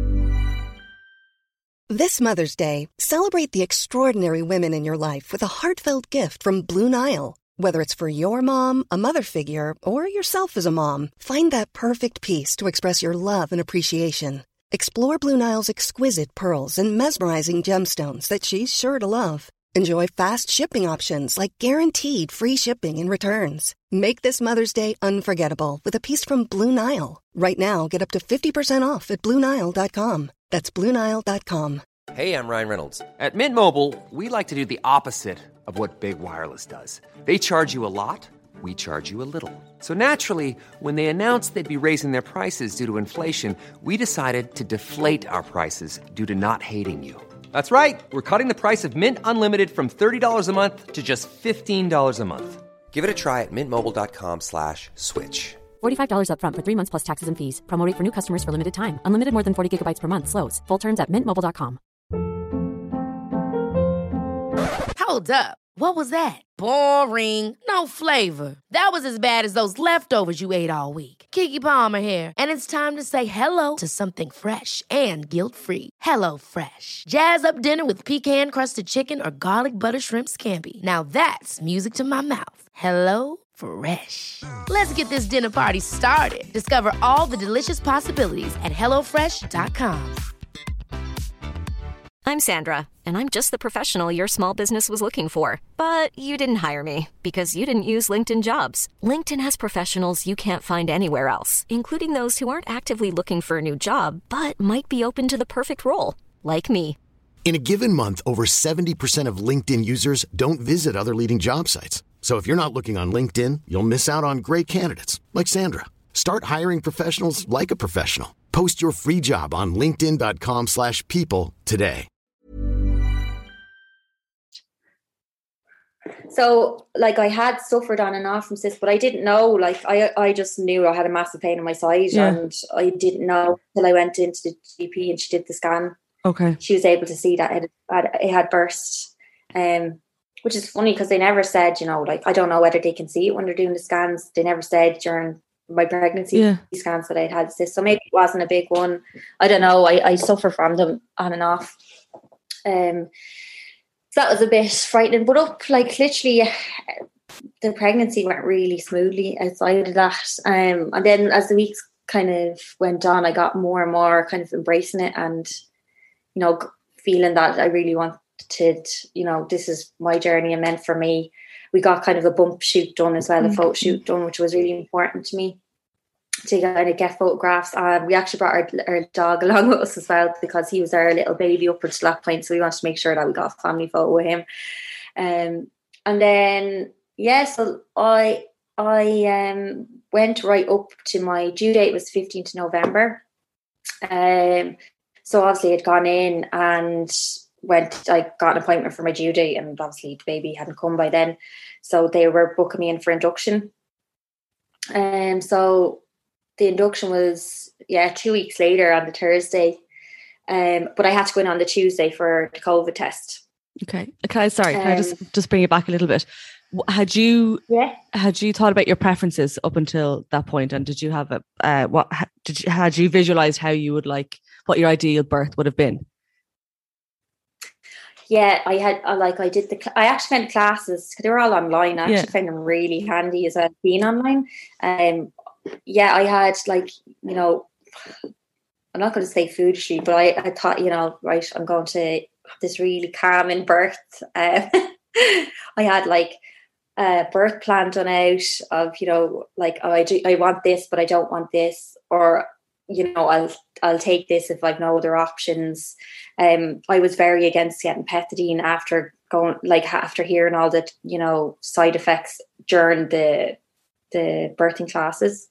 S7: This Mother's Day, celebrate the extraordinary women in your life with a heartfelt gift from Blue Nile. Whether it's for your mom, a mother figure, or yourself as a mom, find that perfect piece to express your love and appreciation. Explore Blue Nile's exquisite pearls and mesmerizing gemstones that she's sure to love. Enjoy fast shipping options like guaranteed free shipping and returns. Make this Mother's Day unforgettable with a piece from Blue Nile. Right now, get up to fifty percent off at Blue Nile dot com. That's Blue Nile dot com.
S1: Hey, I'm Ryan Reynolds. At Mint Mobile, we like to do the opposite of what Big Wireless does. They charge you a lot, we charge you a little. So naturally, when they announced they'd be raising their prices due to inflation, we decided to deflate our prices due to not hating you. That's right. We're cutting the price of Mint Unlimited from thirty dollars a month to just fifteen dollars a month. Give it a try at mintmobile.com slash switch.
S3: forty-five dollars up front for three months plus taxes and fees. Promo rate for new customers for limited time. Unlimited more than forty gigabytes per month. Slows full terms at mint mobile dot com.
S8: Hold up. What was that? Boring. No flavor. That was as bad as those leftovers you ate all week. Keke Palmer here, and it's time to say hello to something fresh and guilt-free. Hello Fresh. Jazz up dinner with pecan-crusted chicken or garlic butter shrimp scampi. Now that's music to my mouth. Hello Fresh. Let's get this dinner party started. Discover all the delicious possibilities at hello fresh dot com.
S9: I'm Sandra, and I'm just the professional your small business was looking for. But you didn't hire me because you didn't use LinkedIn Jobs. LinkedIn has professionals you can't find anywhere else, including those who aren't actively looking for a new job, but might be open to the perfect role, like me.
S10: In a given month, over seventy percent of LinkedIn users don't visit other leading job sites. So if you're not looking on LinkedIn, you'll miss out on great candidates like Sandra. Start hiring professionals like a professional. Post your free job on linkedin.com slash people today.
S6: So, like, I had suffered on and off from cysts, but I didn't know. Like, I I just knew I had a massive pain in my side, yeah. and I didn't know till I went into the G P and she did the scan.
S5: Okay. She
S6: was able to see that it had, it had burst, um, which is funny because they never said, you know, like, I don't know whether they can see it when they're doing the scans. They never said during my pregnancy yeah. scans that I'd had cysts. So maybe it wasn't a big one. I don't know. I, I suffer from them on and off. Um. So that was a bit frightening, but up, like, literally the pregnancy went really smoothly outside of that. Um, and then as the weeks kind of went on, I got more and more kind of embracing it and, you know, feeling that I really wanted, you know, this is my journey and meant for me. We got kind of a bump shoot done as well, mm-hmm. a photo shoot done, which was really important to me to kind of get photographs. Um, we actually brought our, our dog along with us as well because he was our little baby up until that point. So we wanted to make sure that we got a family photo with him. Um, and then, yeah, so I I um, went right up to my due date was fifteenth of November. Um, so obviously I'd gone in and went, I got an appointment for my due date, and obviously the baby hadn't come by then. So they were booking me in for induction. Um, so the induction was, yeah, two weeks later on the Thursday. Um, but I had to go in on the Tuesday for the COVID test.
S5: Okay. Can I, sorry, can um, I just, just bring it back a little bit? Had you,
S6: yeah.
S5: had you thought about your preferences up until that point? And did you have a, uh, what, did you, had you visualized how you would like, what your ideal birth would have been?
S6: Yeah, I had, I like, I did the, I actually found classes, they were all online. I actually yeah. found them really handy as well, being online. Um, yeah, I had like, you know, I'm not going to say foolishly, but I, I thought, you know, right, I'm going to have this really calming birth. Um, I had like a birth plan done out of, you know, like, oh, I do, I want this, but I don't want this, or, you know, I'll, I'll take this if I've no other options. Um, I was very against getting pethidine after going, like, after hearing all the, you know, side effects during the, the birthing classes.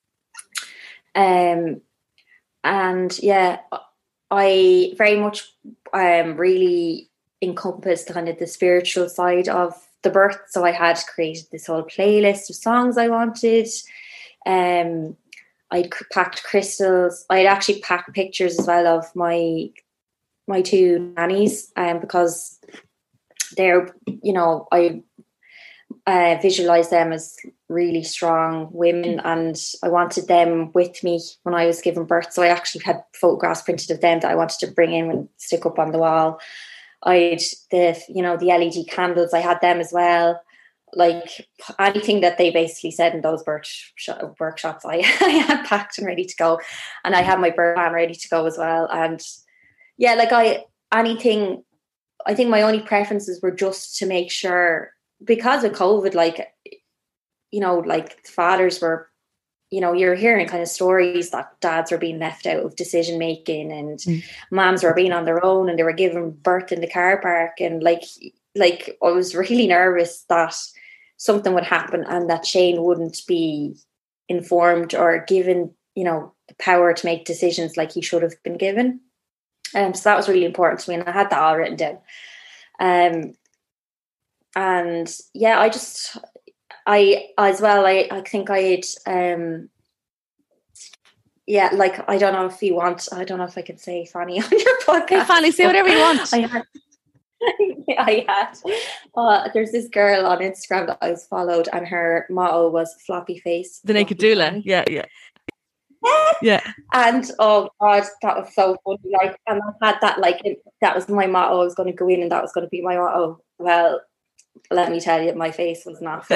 S6: Um, and yeah, I very much um really encompassed kind of the spiritual side of the birth. So I had created this whole playlist of songs I wanted. Um, I'd packed crystals. I'd actually packed pictures as well of my my two nannies, um, because they're, you know, I uh, visualize them as really strong women, and I wanted them with me when I was giving birth. So I actually had photographs printed of them that I wanted to bring in and stick up on the wall. I'd the, you know, the L E D candles, I had them as well. Like anything that they basically said in those birth sh- workshops, I, I had packed and ready to go. And I had my birth plan ready to go as well. And yeah, like I, anything, I think my only preferences were just to make sure, because of COVID, like, you know, like fathers were, you know, you're hearing kind of stories that dads were being left out of decision making, and mm. moms were being on their own, and they were giving birth in the car park. And like, like I was really nervous that something would happen and that Shane wouldn't be informed or given, you know, the power to make decisions like he should have been given. Um, so that was really important to me, and I had that all written down. Um, and yeah, I just, I as well, I, I think I had, um, yeah, like, I don't know if you want, I don't know if I can say Fanny on your podcast.
S11: Hey, Fanny, say whatever you want.
S6: I had, I had, uh, there's this girl on Instagram that I was followed, and her motto was floppy face.
S11: The naked doula. Fanny. Yeah, yeah. Yeah.
S6: And oh God, that was so funny. Like, and I had that, like, it, that was my motto. I was going to go in and that was going to be my motto. Well, let me tell you, my face was not.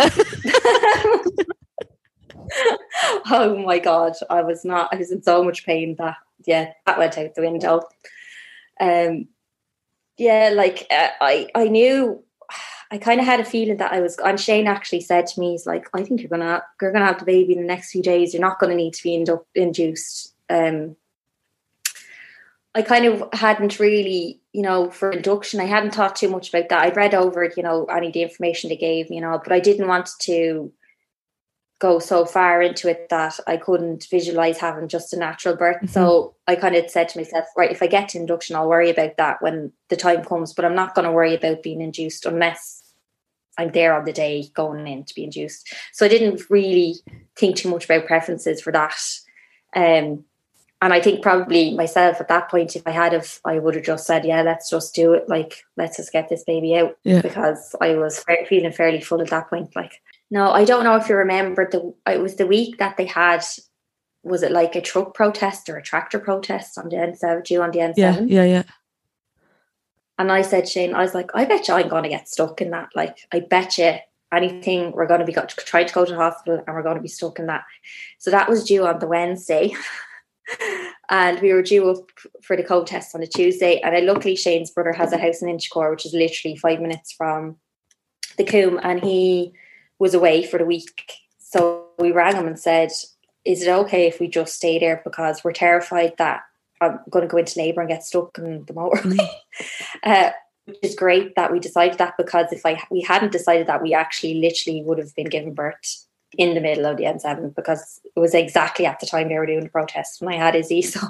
S6: Oh my God, I was not. I was in so much pain that yeah, that went out the window. Um, yeah, like uh, I, I knew. I kind of had a feeling that I was, and Shane actually said to me, he's like, I think you're gonna you're gonna have the baby in the next few days. You're not going to need to be indu- induced. Um, I kind of hadn't really, you know, for induction, I hadn't thought too much about that. I'd read over it, you know, any of the information they gave me, you know, but I didn't want to go so far into it that I couldn't visualize having just a natural birth. Mm-hmm. So I kind of said to myself, right, if I get to induction, I'll worry about that when the time comes, but I'm not going to worry about being induced unless I'm there on the day going in to be induced. So I didn't really think too much about preferences for that. Um, and I think probably myself at that point, if I had, if I would have just said, yeah, let's just do it. Like, let's just get this baby out, yeah. Because I was feeling fairly full at that point. Like, no, I don't know if you remember, the it was the week that they had, was it like a truck protest or a tractor protest on the N seven, due on the N seven?
S11: Yeah, yeah, yeah.
S6: And I said, Shane, I was like, I bet you I'm going to get stuck in that. Like, I bet you anything, we're going to be go- trying to go to the hospital and we're going to be stuck in that. So that was due on the Wednesday. And we were due up for the COVID test on the Tuesday. And I, luckily, Shane's brother has a house in Inchicore, which is literally five minutes from the Coombe. And he was away for the week. So we rang him and said, is it okay if we just stay there, because we're terrified that I'm going to go into labour and get stuck in the motorway. uh, which is great that we decided that, because if I we hadn't decided that, we actually literally would have been given birth in the middle of the N seven, because it was exactly at the time they were doing the protest when I had Izzy. So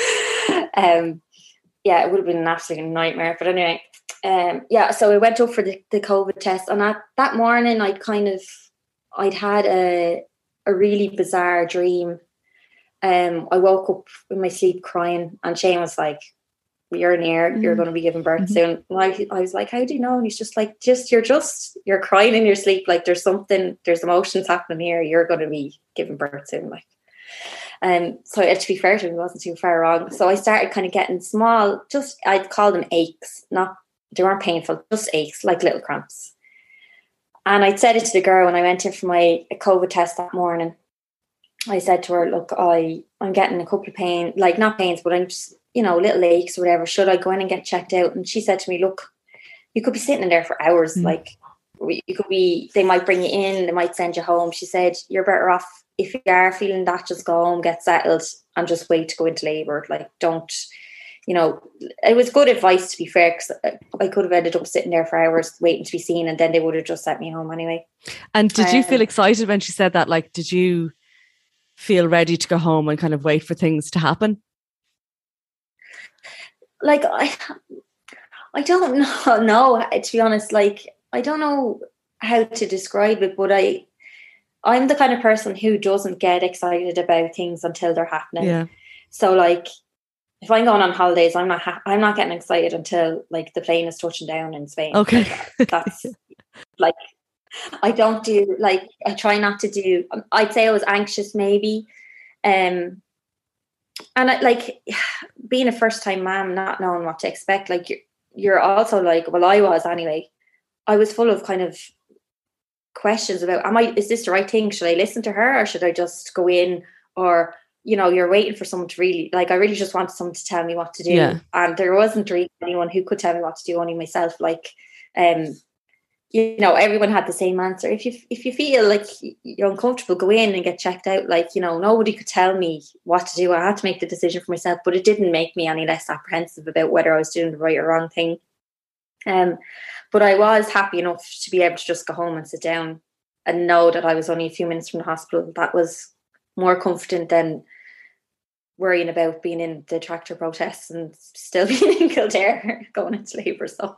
S6: um, yeah, it would have been an absolute nightmare. But anyway, um, yeah, so I went up for the, the COVID test, and at, that morning I'd kind of, I'd had a, a really bizarre dream. Um, I woke up in my sleep crying, and Shane was like, you're near, you're going to be giving birth mm-hmm. soon. And I, I was like, how do you know? And he's just like, just, you're just, you're crying in your sleep. Like, there's something, there's emotions happening here. You're going to be giving birth soon. Like, um, so to be fair to him, he wasn't too far wrong. So I started kind of getting small, just, I'd call them aches, not, they weren't painful, just aches, like little cramps. And I'd said it to the girl when I went in for my COVID test that morning. I said to her, look, I, I'm getting a couple of pain, like not pains, but I'm just, you know, little aches or whatever. Should I go in and get checked out? And she said to me, look, you could be sitting in there for hours. Mm. Like, you could be, they might bring you in, they might send you home. She said, you're better off, if you are feeling that, just go home, get settled, and just wait to go into labour. Like, don't, you know, it was good advice, to be fair, because I could have ended up sitting there for hours waiting to be seen, and then they would have just sent me home anyway.
S11: And did um, you feel excited when she said that? Like, did you feel ready to go home and kind of wait for things to happen?
S6: Like, I I don't know, no, to be honest, like, I don't know, how to describe it, but I, I'm the kind of person who doesn't get excited about things until they're happening.
S11: Yeah.
S6: So like, if I'm going on holidays, I'm not, ha- I'm not getting excited until like the plane is touching down in Spain.
S11: Okay.
S6: Like, that's like, I don't do like, I try not to do, I'd say I was anxious maybe. Um, and I, like being a first time mom, not knowing what to expect, like you're, you're also like, well, I was anyway, I was full of kind of questions about, am I, is this the right thing? Should I listen to her or should I just go in? Or, you know, you're waiting for someone to really, like, I really just wanted someone to tell me what to do.
S11: Yeah.
S6: And there wasn't really anyone who could tell me what to do, only myself. Like, um, you know, everyone had the same answer. If you if you feel like you're uncomfortable, go in and get checked out. Like, you know, nobody could tell me what to do. I had to make the decision for myself, but it didn't make me any less apprehensive about whether I was doing the right or wrong thing. Um, but I was happy enough to be able to just go home and sit down and know that I was only a few minutes from the hospital. That was more comforting than worrying about being in the tractor protests and still being in Kildare going into labour. So,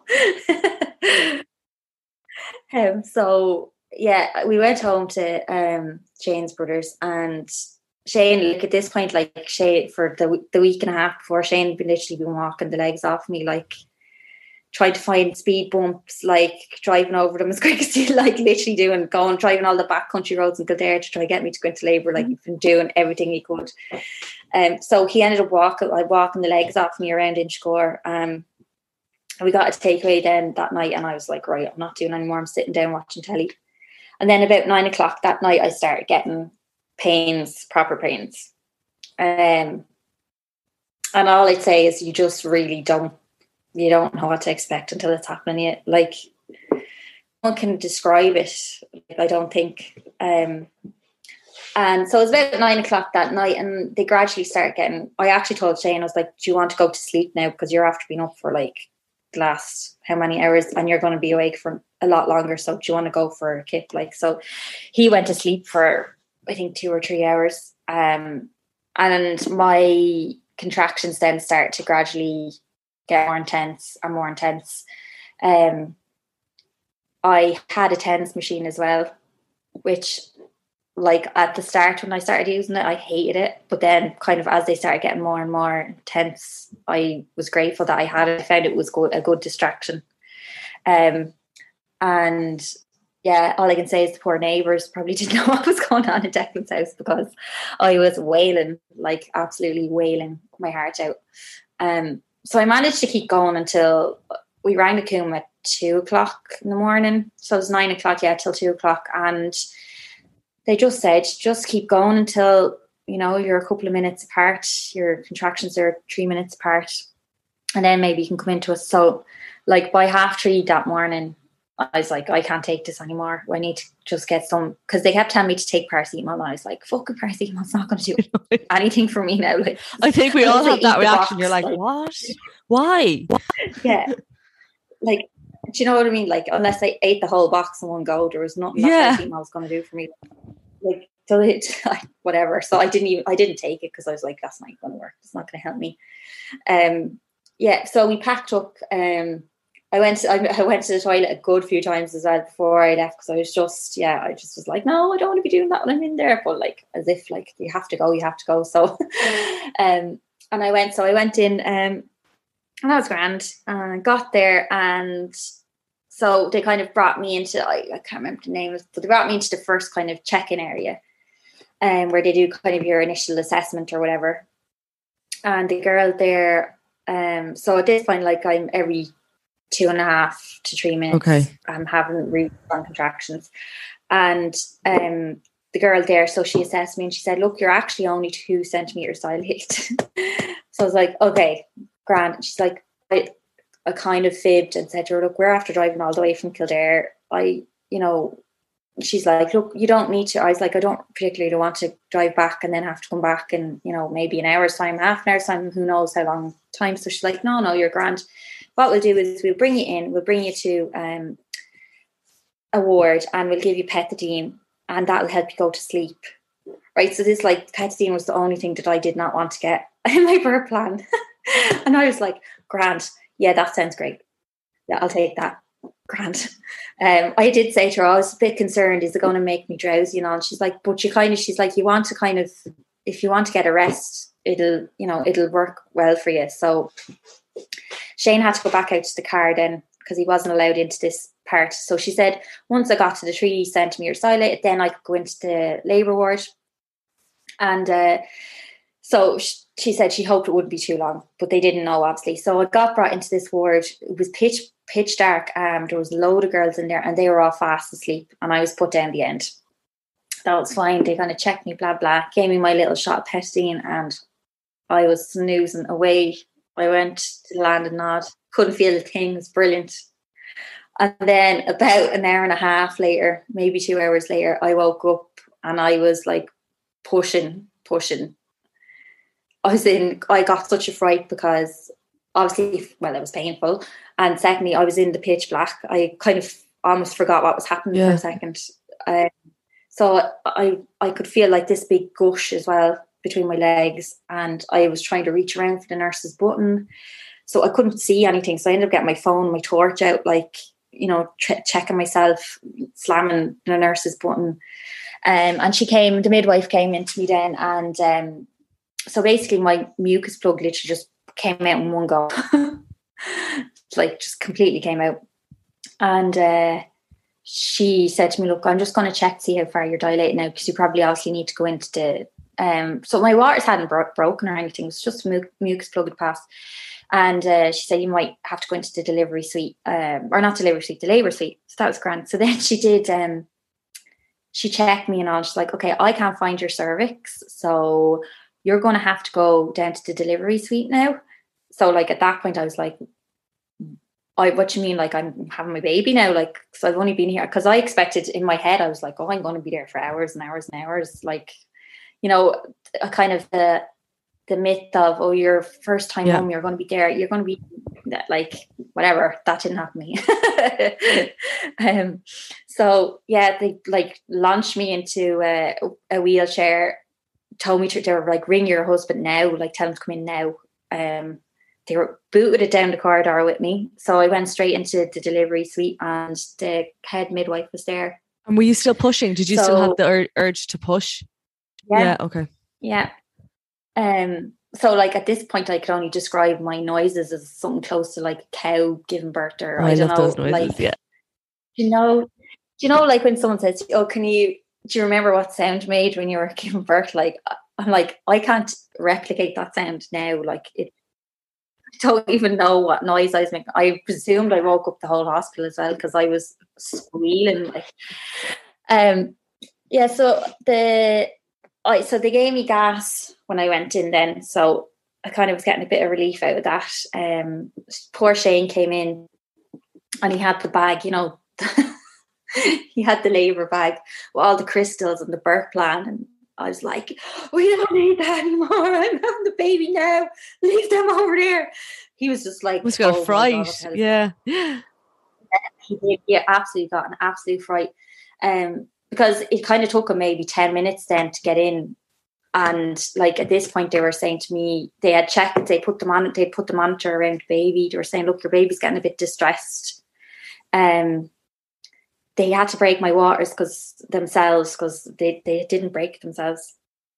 S6: um, so yeah, we went home to um, Shane's brothers, and Shane, like at this point, like Shane, for the the week and a half before, Shane had been literally been walking the legs off me, like trying to find speed bumps, like driving over them as quick as he, like literally doing, going, driving all the back country roads in Kildare to try to get me to go into labour, like he'd been doing everything he could. Um, so he ended up walking, like walking the legs off me around Inchicore. Um, and we got a takeaway then that night, and I was like, right, I'm not doing anymore. I'm sitting down watching telly. And then about nine o'clock that night, I started getting pains, proper pains. Um, and all I'd say is you just really don't, you don't know what to expect until it's happening yet. Like, no one can describe it, I don't think. Um, and so it was about nine o'clock that night, and they gradually started getting, I actually told Shane, I was like, do you want to go to sleep now? Because you're after being up for like the last how many hours, and you're going to be awake for a lot longer. So do you want to go for a kick? Like, so he went to sleep for, I think, two or three hours. Um, and my contractions then started to gradually get more intense and more intense. Um, I had a TENS machine as well, which like at the start when I started using it, I hated it. But then kind of as they started getting more and more intense, I was grateful that I had it. I found it was good, a good distraction. Um, and yeah, all I can say is the poor neighbours probably didn't know what was going on at Declan's house, because I was wailing, like absolutely wailing my heart out. Um, So I managed to keep going until we rang the Coombe at two o'clock in the morning. So it was nine o'clock, yeah, till two o'clock. And they just said, just keep going until, you know, you're a couple of minutes apart. Your contractions are three minutes apart. And then maybe you can come into us. So like by half three that morning, I was like, I can't take this anymore. I need to just get some, because they kept telling me to take paracetamol. And I was like, fucking paracetamol's not going to do anything for me now. Like,
S11: I think we all have that reaction.
S6: Box,
S11: You're like, like, what? Why?
S6: Yeah. Like, do you know what I mean? Like, unless I ate the whole box in one go, there was nothing
S11: yeah.
S6: that paracetamol was going to do for me. Like, so it, whatever. So I didn't even, I didn't take it because I was like, that's not going to work. It's not going to help me. Um, yeah. So we packed up. Um, I went. I, I went to the toilet a good few times as well before I left, because I was just, yeah, I just was like, no, I don't want to be doing that when I'm in there. But like, as if like you have to go, you have to go. So, um, and I went. So I went in, um, and that was grand. And I got there, and so they kind of brought me into, I, I can't remember the name, but they brought me into the first kind of check-in area, um, where they do kind of your initial assessment or whatever. And the girl there, um, so at this point, like I'm every two and a half to three minutes.
S11: Okay.
S6: I'm having really strong contractions. And um, the girl there, so she assessed me and she said, look, you're actually only two centimetres dilated. So I was like, okay, grand. And she's like, I, I kind of fibbed and said to her, look, we're after driving all the way from Kildare. I, you know, she's like, look, you don't need to. I was like, I don't particularly want to drive back and then have to come back in, you know, maybe an hour's time, half an hour's time, who knows how long time. So she's like, no, no, you're grand. What we'll do is we'll bring you in, we'll bring you to um, a ward, and we'll give you pethidine, and that'll help you go to sleep. Right. So this, like, pethidine was the only thing that I did not want to get in my birth plan. And I was like, grand. Yeah, that sounds great. Yeah, I'll take that. grand. Um, I did say to her, I was a bit concerned, is it going to make me drowsy? You know, and she's like, but you kind of, she's like, you want to kind of, if you want to get a rest, it'll, you know, it'll work well for you. So Shane had to go back out to the car then because he wasn't allowed into this part. So she said, once I got to the three centimetres dilated, then I could go into the labour ward. And uh, so she, she said she hoped it wouldn't be too long, but they didn't know, obviously. So I got brought into this ward. It was pitch pitch dark. Um, there was a load of girls in there and they were all fast asleep. And I was put down the end. That was fine. They kind of checked me, blah, blah. Gave me my little shot of Pestine and I was snoozing away. I went to the land and nod. Couldn't feel a thing. It was brilliant. And then about an hour and a half later, maybe two hours later, I woke up and I was like pushing, pushing. I was in, I got such a fright because obviously, well, it was painful. And secondly, I was in the pitch black. I kind of almost forgot what was happening yeah. for a second. Um, so I, I could feel like this big gush as well between my legs. And I was trying to reach around for the nurse's button. So I couldn't see anything. So I ended up getting my phone, my torch out, like, you know, tr- checking myself, slamming the nurse's button. Um, and she came, the midwife came into me then. And um, so basically my mucus plug literally just came out in one go. Like just completely came out. And uh, she said to me, look, I'm just going to check to see how far you're dilated now because you probably obviously need to go into the... Um, so my waters hadn't bro- broken or anything. It was just a mu- mucus plug had passed. And uh, she said, you might have to go into the delivery suite, um, or not delivery suite, the labour suite. So that was grand. So then she did, um, she checked me and all. She's like, okay, I can't find your cervix. So you're going to have to go down to the delivery suite now. So like at that point, I was like, I, what do you mean? Like I'm having my baby now? Like, so I've only been here. Because I expected in my head, I was like, oh, I'm going to be there for hours and hours and hours. Like, you know, a kind of the... the myth of, oh, your first time yeah. home, you're going to be there, you're going to be like, whatever, that didn't happen to me. um, so yeah, they like launched me into a, a wheelchair, told me to, they were like, ring your husband now, like tell him to come in now. Um, they were booted it down the corridor with me. So I went straight into the delivery suite and the head midwife was there.
S11: And were you still pushing? Did you so, still have the ur- urge to push?
S6: Yeah.
S11: Yeah. Okay.
S6: Yeah. Um, so like at this point I could only describe my noises as something close to like a cow giving birth or oh, I, I don't love know those noises, like yeah. you know do you know like when someone says, oh, can you do you remember what sound made when you were giving birth? Like I'm like, I can't replicate that sound now. Like it I don't even know what noise I was making. I presumed I woke up the whole hospital as well because I was squealing like um yeah so the I, so they gave me gas when I went in then. So I kind of was getting a bit of relief out of that. Um, poor Shane came in and he had the bag, you know, he had the labour bag with all the crystals and the birth plan. And I was like, we don't need that anymore. I'm having the baby now. Leave them over there. He was just like...
S11: Was got a fright. Yeah.
S6: yeah. He did. Yeah, absolutely got an absolute fright. Um, Because it kind of took them maybe ten minutes then to get in. And like at this point they were saying to me, they had checked, they put them on, they put the monitor around the baby. They were saying, look, your baby's getting a bit distressed. Um, they had to break my waters because themselves, because they, they didn't break themselves.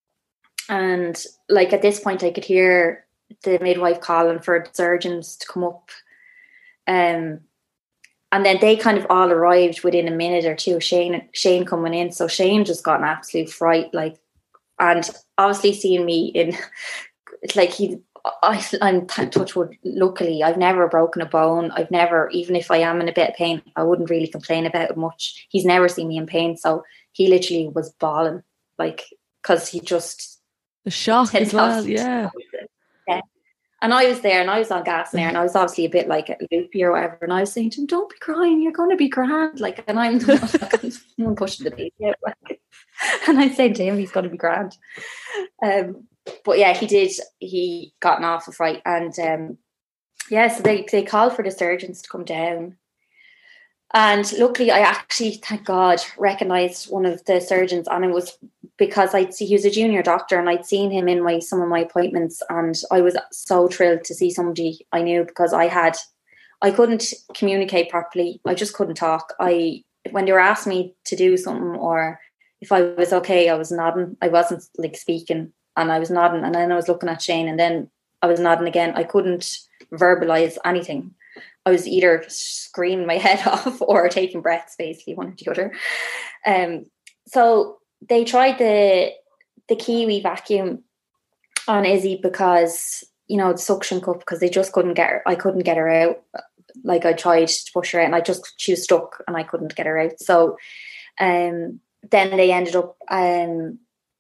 S6: And like at this point I could hear the midwife calling for the surgeons to come up. Um, And then they kind of all arrived within a minute or two, Shane Shane coming in. So Shane just got an absolute fright. Like, and obviously seeing me in, like he, I, I'm touch wood, luckily, I've never broken a bone. I've never, even if I am in a bit of pain, I wouldn't really complain about it much. He's never seen me in pain. So he literally was bawling, like, because he just...
S11: The shock as well, yeah.
S6: Yeah. And I was there and I was on gas there and I was obviously a bit like loopy or whatever. And I was saying to him, don't be crying, you're going to be grand. Like, and I'm, I'm pushing the baby out. Like, and I'm saying to him, he's going to be grand. Um, but yeah, he did, he got an awful fright. And um, yeah, so they, they called for the surgeons to come down. And luckily, I actually, thank God, recognised one of the surgeons, and it was because I'd see he was a junior doctor, and I'd seen him in my some of my appointments, and I was so thrilled to see somebody I knew because I had, I couldn't communicate properly. I just couldn't talk. I when they were asking me to do something, or if I was okay, I was nodding. I wasn't like speaking, and I was nodding, and then I was looking at Shane, and then I was nodding again. I couldn't verbalize anything. I was either screaming my head off or taking breaths, basically one or the other. Um, so they tried the the Kiwi vacuum on Izzy because, you know, the suction cup, because they just couldn't get her. I couldn't get her out. Like I tried to push her out, and I just she was stuck, and I couldn't get her out. So, um, then they ended up um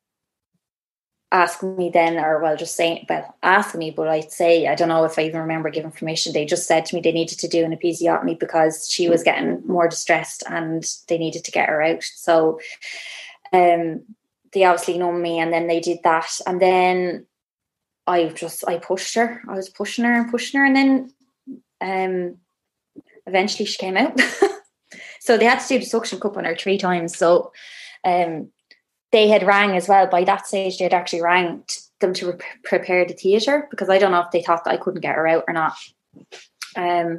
S6: asking me then, or well, just saying, well, asking me, but I'd say, I don't know if I even remember giving permission. They just said to me they needed to do an episiotomy because she was getting more distressed and they needed to get her out. So um, they obviously know me, and then they did that. And then I just, I pushed her. I was pushing her and pushing her, and then um, eventually she came out. So they had to do the suction cup on her three times. So um, they had rang as well. By that stage, they had actually rang t- them to re- prepare the theatre, because I don't know if they thought that I couldn't get her out or not. Um,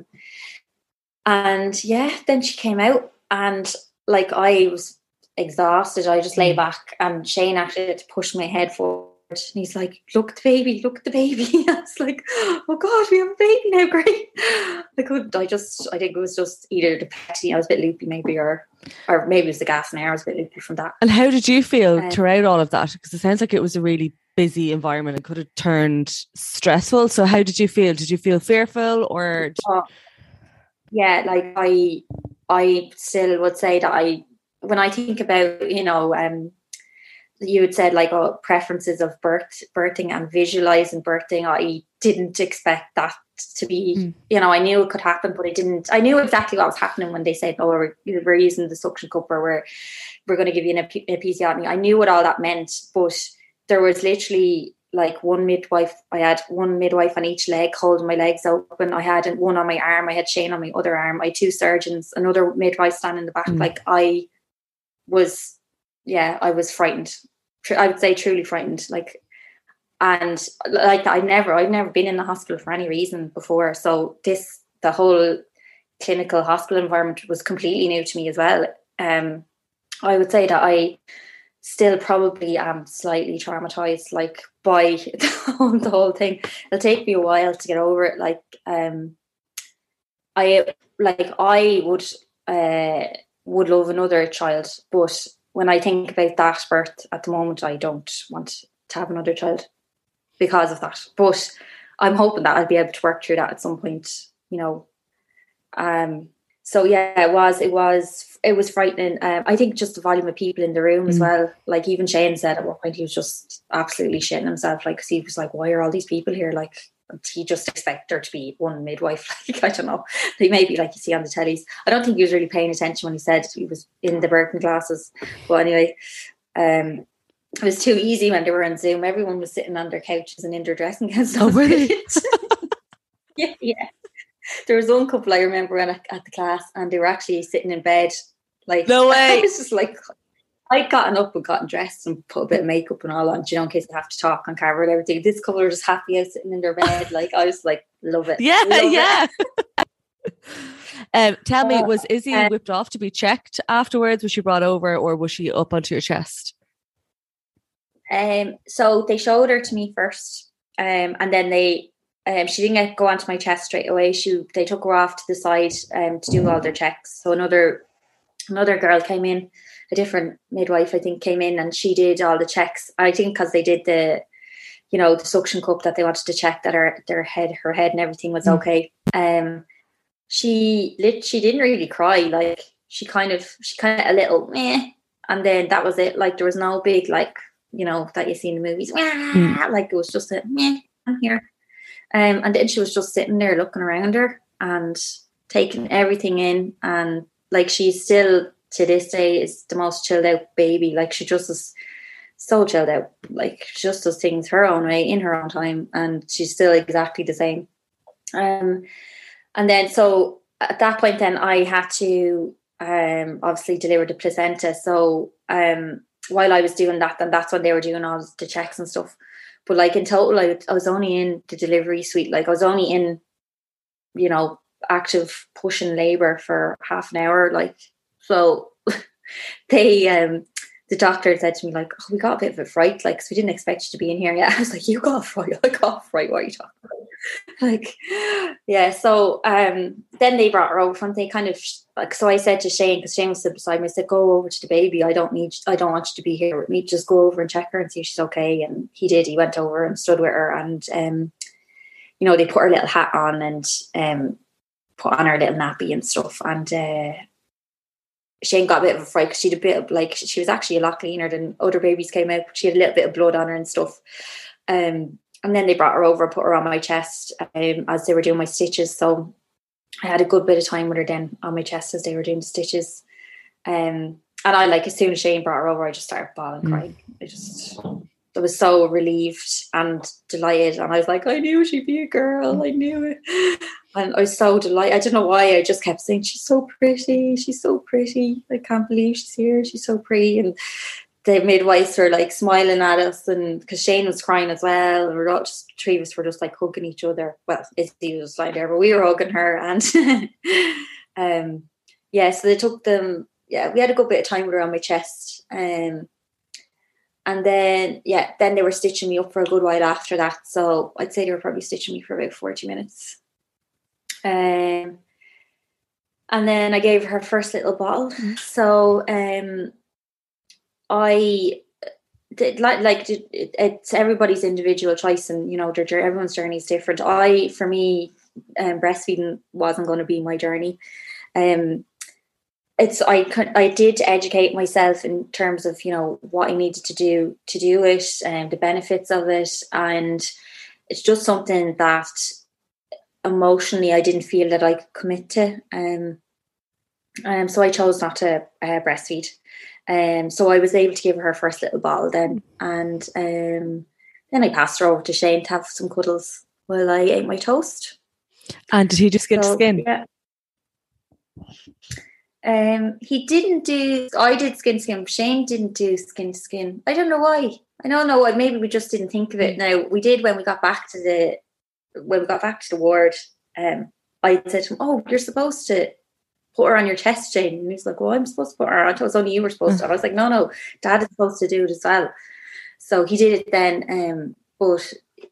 S6: and yeah, then she came out, and like I was exhausted. I just lay back, and Shane actually had to push my head forward. And he's like, "Look at the baby, look at the baby." I was like, "Oh God, we have a baby now, great." I couldn't. I just, I think it was just either the petty, I was a bit loopy, maybe, or, or maybe it was the gas and air. I was a bit loopy from that.
S11: And how did you feel
S6: Um,
S11: throughout all of that? Because it sounds like it was a really busy environment and could have turned stressful. So how did you feel? Did you feel fearful, or?
S6: Uh, yeah, like I, I still would say that I, when I think about, you know, um, you had said like, oh, preferences of birth, birthing and visualizing birthing. I didn't expect that to be, mm. you know, I knew it could happen, but I didn't, I knew exactly what was happening when they said, oh, we're, we're using the suction cup, or we're, we're going to give you an episiotomy. I knew what all that meant, but there was literally like one midwife. I had one midwife on each leg holding my legs open. I had one on my arm. I had Shane on my other arm. I had two surgeons, another midwife standing in the back. Mm. Like I was, yeah, I was frightened. I would say truly frightened. Like, and like I've never, I've never been in the hospital for any reason before. So this, the whole clinical hospital environment was completely new to me as well. Um, I would say that I still probably am slightly traumatized, like by the whole, the whole thing. It'll take me a while to get over it. Like, um, I like I would uh would love another child, but when I think about that birth at the moment, I don't want to have another child because of that. But I'm hoping that I'll be able to work through that at some point, you know. Um. So yeah, it was, it was, it was frightening. Um, I think just the volume of people in the room mm. as well. Like even Shane said at one point, he was just absolutely shitting himself. Like, cause he was like, "Why are all these people here?" Like, he just expected there to be one midwife. Like, I don't know. They maybe like you see on the tellies. I don't think he was really paying attention when he said he was in the birthing classes. But anyway, um, it was too easy when they were on Zoom. Everyone was sitting on their couches and in their dressing gowns.
S11: Oh, really?
S6: yeah, yeah. There was one couple I remember at, at the class, and they were actually sitting in bed. Like,
S11: no way.
S6: I was just like, I'd gotten up and gotten dressed and put a bit of makeup and all on, you know, in case I have to talk on camera and everything. This couple were just happy out sitting in their bed. Like, I was like, love it.
S11: Yeah,
S6: love
S11: yeah. It. um, tell me,
S6: uh,
S11: was Izzy uh, whipped off to be checked afterwards? Was she brought over, or was she up onto your chest?
S6: Um, so they showed her to me first, um, and then they. Um, she didn't get, go onto my chest straight away. She they took her off to the side um, to do all their checks. So another another girl came in, a different midwife I think came in, and she did all the checks. I think because they did the, you know, the suction cup, that they wanted to check that her their head, her head and everything was mm. okay. Um, she lit. She didn't really cry. Like she kind of she kind of a little meh, and then that was it. Like there was no big like you know that you see in the movies. Mm. Like it was just a meh. I'm here. Um, and then she was just sitting there looking around her and taking everything in. And like she's still to this day is the most chilled out baby. Like she just is so chilled out. Like she just does things her own way in her own time. And she's still exactly the same. Um, and then so at that point then I had to um, obviously deliver the placenta. So um, while I was doing that, then that's when they were doing all the checks and stuff. But like in total, I, I was only in the delivery suite. Like I was only in, you know, active push in labour for half an hour. Like, so they, um, the doctor said to me, like, oh, we got a bit of a fright, like, so we didn't expect you to be in here yet. I was like, you got a fright, I got a fright, what are you talking about? Like, yeah, so um, then they brought her over and they kind of, like, so I said to Shane, because Shane was sitting beside me, I said, go over to the baby, I don't need, I don't want you to be here with me, just go over and check her and see if she's okay. And he did, he went over and stood with her, and, um, you know, they put her little hat on and um, put on her little nappy and stuff, and uh, Shane got a bit of a fright because she had a bit of, like, she was actually a lot cleaner than other babies came out, but she had a little bit of blood on her and stuff. Um, and then they brought her over and put her on my chest um, as they were doing my stitches. So I had a good bit of time with her then on my chest as they were doing the stitches. Um, and I, like, as soon as Shane brought her over, I just started bawling, mm. crying. I just, I was so relieved and delighted. And I was like, I knew she'd be a girl. I knew it. And I was so delighted. I don't know why. I just kept saying, she's so pretty. She's so pretty. I can't believe she's here. She's so pretty. And the midwives were like smiling at us, and because Shane was crying as well. And we're all just, three of us were just like hugging each other. Well, Izzy was lying there, but we were hugging her. And um, yeah, so they took them. Yeah, we had a good bit of time with her on my chest. Um, and then, yeah, then they were stitching me up for a good while after that. So I'd say they were probably stitching me for about forty minutes. Um, and then I gave her first little bottle. Mm-hmm. So um, I did like like it, it's everybody's individual choice, and you know, their, everyone's journey is different. I, for me, um, breastfeeding wasn't going to be my journey. Um, it's I I did educate myself in terms of, you know, what I needed to do to do it and the benefits of it, and it's just something that emotionally I didn't feel that I could commit to. Um, um, so I chose not to uh, breastfeed. Um, so I was able to give her her first little bottle then. And um, then I passed her over to Shane to have some cuddles while I ate my toast.
S11: And did he do skin
S6: so,
S11: to skin?
S6: Yeah. Um, he didn't do, I did skin to skin. Shane didn't do skin to skin. I don't know why. I don't know why. Maybe we just didn't think of it. Now, we did when we got back to the when we got back to the ward. Um, I said to him, oh, you're supposed to put her on your chest, Jane. And he's like, well, I'm supposed to put her on. I thought it was only you were supposed to. And I was like, no, no, Dad is supposed to do it as well. So he did it then. Um, but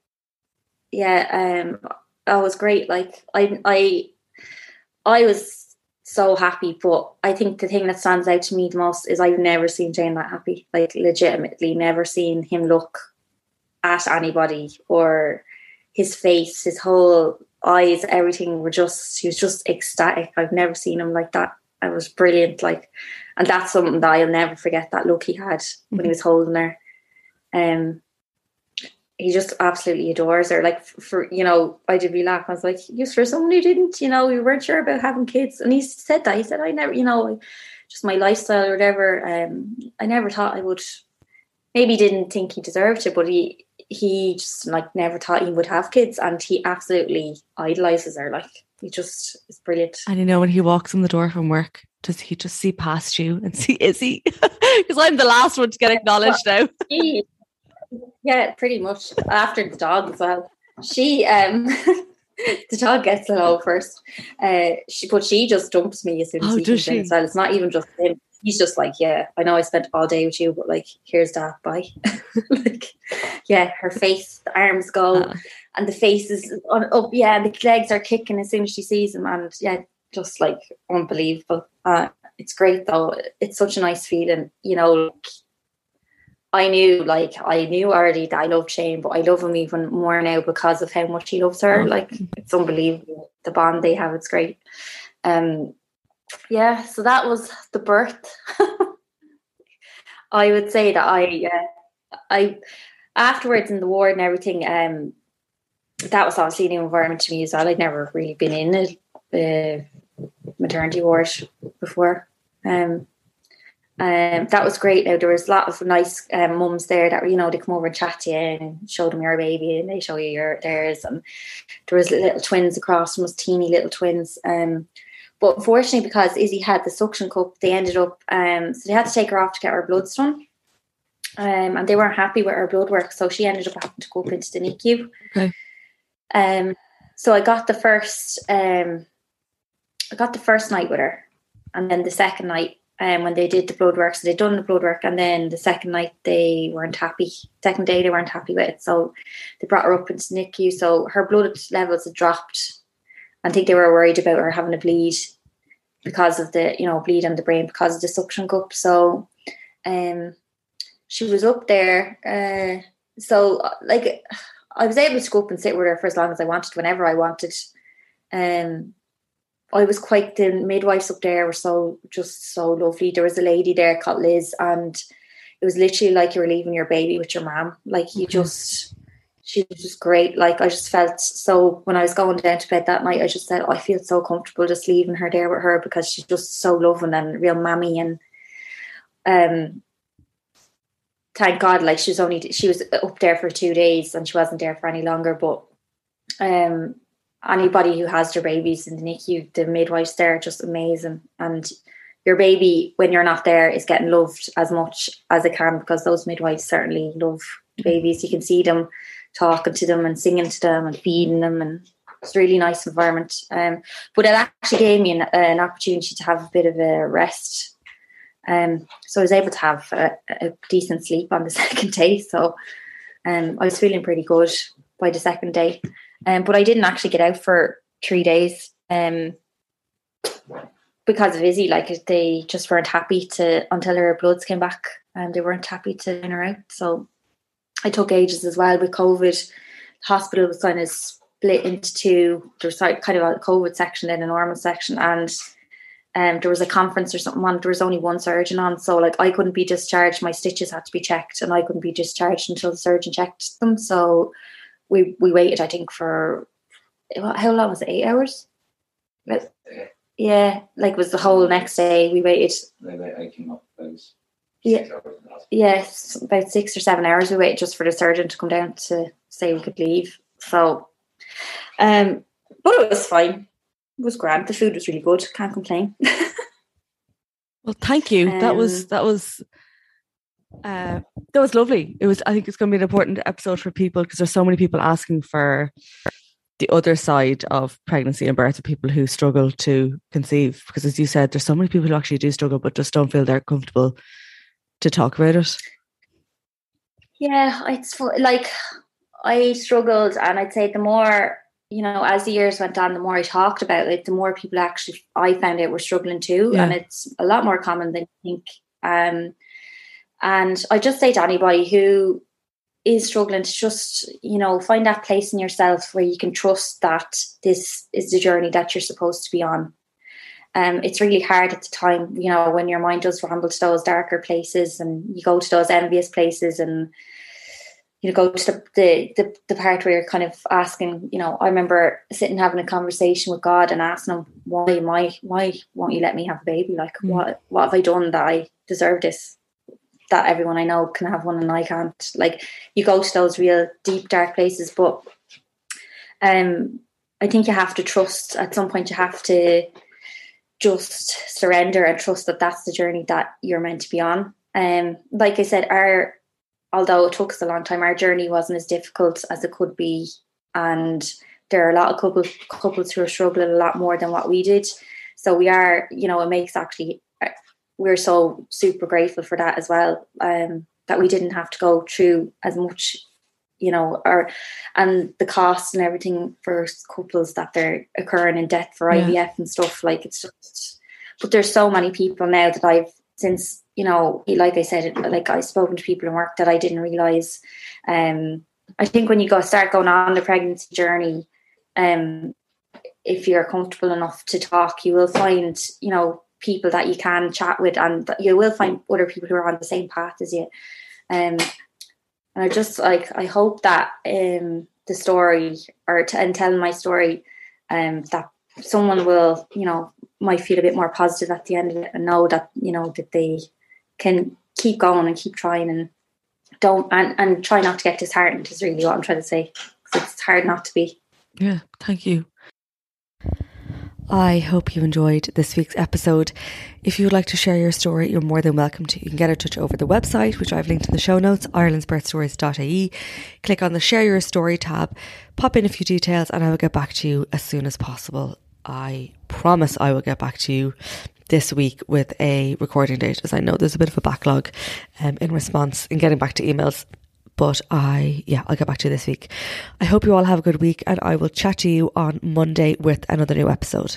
S6: yeah, um, that was great. Like I, I, I was so happy. But I think the thing that stands out to me the most is I've never seen Jane that happy. Like legitimately, never seen him look at anybody, or his face, his whole eyes, everything were just, he was just ecstatic. I've never seen him like that. It was brilliant. Like, and that's something that I'll never forget, that look he had when mm-hmm. he was holding her. Um, he just absolutely adores her. Like, for, you know, I did be laugh. I was like, just for someone who didn't, you know, we weren't sure about having kids. And he said that. He said, I never, you know, just my lifestyle or whatever. Um, I never thought I would, maybe didn't think he deserved it, but he, he just like never thought he would have kids, and he absolutely idolizes her. Like, he just is brilliant.
S11: And you know, when he walks in the door from work, does he just see past you and see Izzy? Because I'm the last one to get acknowledged now.
S6: He, yeah, pretty much. After the dog as well. She um the dog gets hello first. Uh she but she just dumps me as soon as
S11: oh,
S6: he comes in as well. It's not even just him. He's just like, yeah, I know I spent all day with you, but like, here's that, bye. Like, yeah, her face, the arms go, uh. and the face is on, up, yeah, and the legs are kicking as soon as she sees him, and yeah, just like unbelievable. Uh, it's great though. It's such a nice feeling, you know. Like, I knew, like, I knew already that I loved Shane, but I love him even more now because of how much he loves her. Like, it's unbelievable. The bond they have, it's great. Um. Yeah, so that was the birth. I would say that I, uh, I afterwards in the ward and everything, um, that was obviously a new environment to me as well. I'd never really been in a uh, maternity ward before. Um, um, that was great. Now there was a lot of nice um, mums there that, you know, they come over and chat to you and show them your baby, and they show you your theirs. And there was little twins across from us, teeny little twins. Um. But unfortunately, because Izzy had the suction cup, they ended up, um, so they had to take her off to get her bloods done. Um, and they weren't happy with her blood work, so she ended up having to go up into the N I C U.
S11: Okay.
S6: Um, so I got the first um, I got the first night with her, and then the second night, um, when they did the blood work, so they'd done the blood work, and then the second night they weren't happy. Second day they weren't happy with it, so they brought her up into N I C U. So her blood levels had dropped. I think they were worried about her having a bleed because of the, you know, bleed on the brain because of the suction cup. So, um, she was up there. Uh, so like, I was able to go up and sit with her for as long as I wanted, whenever I wanted. Um, I was quite, the midwives up there were so, just so lovely. There was a lady there called Liz, and it was literally like you were leaving your baby with your mom. Like you just, she was just great. Like I just felt so, when I was going down to bed that night, I just said, oh, I feel so comfortable just leaving her there with her, because she's just so loving and real mammy. And um, thank God, like she was only, she was up there for two days and she wasn't there for any longer. But um, anybody who has their babies in the N I C U, the midwives there are just amazing. And your baby, when you're not there, is getting loved as much as it can, because those midwives certainly love babies. You can see them talking to them and singing to them and feeding them, and it's a really nice environment. Um, but it actually gave me an, an opportunity to have a bit of a rest. Um, so I was able to have a, a decent sleep on the second day. So um, I was feeling pretty good by the second day. Um, but I didn't actually get out for three days um, because of Izzy. Like they just weren't happy to, until her bloods came back, and they weren't happy to send her out. So I took ages as well with COVID. The hospital was kind of split into two. There was kind of a COVID section and a normal section, and um, there was a conference or something on. There was only one surgeon on, so like I couldn't be discharged. My stitches had to be checked, and I couldn't be discharged until the surgeon checked them. So we we waited, I think, for how long was it? Eight hours. Like, yeah, like it was the whole next day. We waited.
S12: I came up. Those.
S6: Yeah, yes, about six or seven hours we waited just for the surgeon to come down to say we could leave. So, um, but it was fine. It was grand. The food was really good. Can't complain.
S11: Well, thank you.
S6: Um,
S11: that was that was uh, that was lovely. It was. I think it's going to be an important episode for people, because there's so many people asking for the other side of pregnancy and birth, of people who struggle to conceive. Because as you said, there's so many people who actually do struggle, but just don't feel they're comfortable to talk about it.
S6: Yeah, it's like I struggled, and I'd say the more, you know, as the years went on, the more I talked about it, the more people actually I found out were struggling too. Yeah. And it's a lot more common than you think. Um, and I just say to anybody who is struggling to just, you know, find that place in yourself where you can trust that this is the journey that you're supposed to be on. Um, it's really hard at the time, you know, when your mind does ramble to those darker places, and you go to those envious places, and you know, go to the, the the the part where you're kind of asking, you know, I remember sitting having a conversation with God and asking him, why why why won't you let me have a baby? Like mm. what what have I done that I deserve this? That everyone I know can have one and I can't. Like you go to those real deep dark places, but um, I think you have to trust. At some point, you have to just surrender and trust that that's the journey that you're meant to be on. Um, like I said, our although it took us a long time, our journey wasn't as difficult as it could be, and there are a lot of couple, couples who are struggling a lot more than what we did. So we are, you know, it makes actually, we're so super grateful for that as well, um, that we didn't have to go through as much, you know, or and the costs and everything for couples that they're occurring in debt for yeah. I V F and stuff. Like it's just, but there's so many people now that I've since, you know, like I said, like I've spoken to people in work that I didn't realize. Um, I think when you go start going on the pregnancy journey, um, if you're comfortable enough to talk, you will find, you know, people that you can chat with, and you will find other people who are on the same path as you. Um, and I just like, I hope that um, the story or t- and telling my story, um, that someone will, you know, might feel a bit more positive at the end of it, and know that, you know, that they can keep going and keep trying, and don't, and, and try not to get disheartened is really what I'm trying to say. It's hard not to be.
S11: Yeah, thank you.
S5: I hope you enjoyed this week's episode. If you would like to share your story, you're more than welcome to. You can get in touch over the website, which I've linked in the show notes, irelands birth stories dot I E. Click on the Share Your Story tab, pop in a few details, and I will get back to you as soon as possible. I promise I will get back to you this week with a recording date, as I know there's a bit of a backlog um, in response in getting back to emails. But I, yeah, I'll get back to you this week. I hope you all have a good week, and I will chat to you on Monday with another new episode.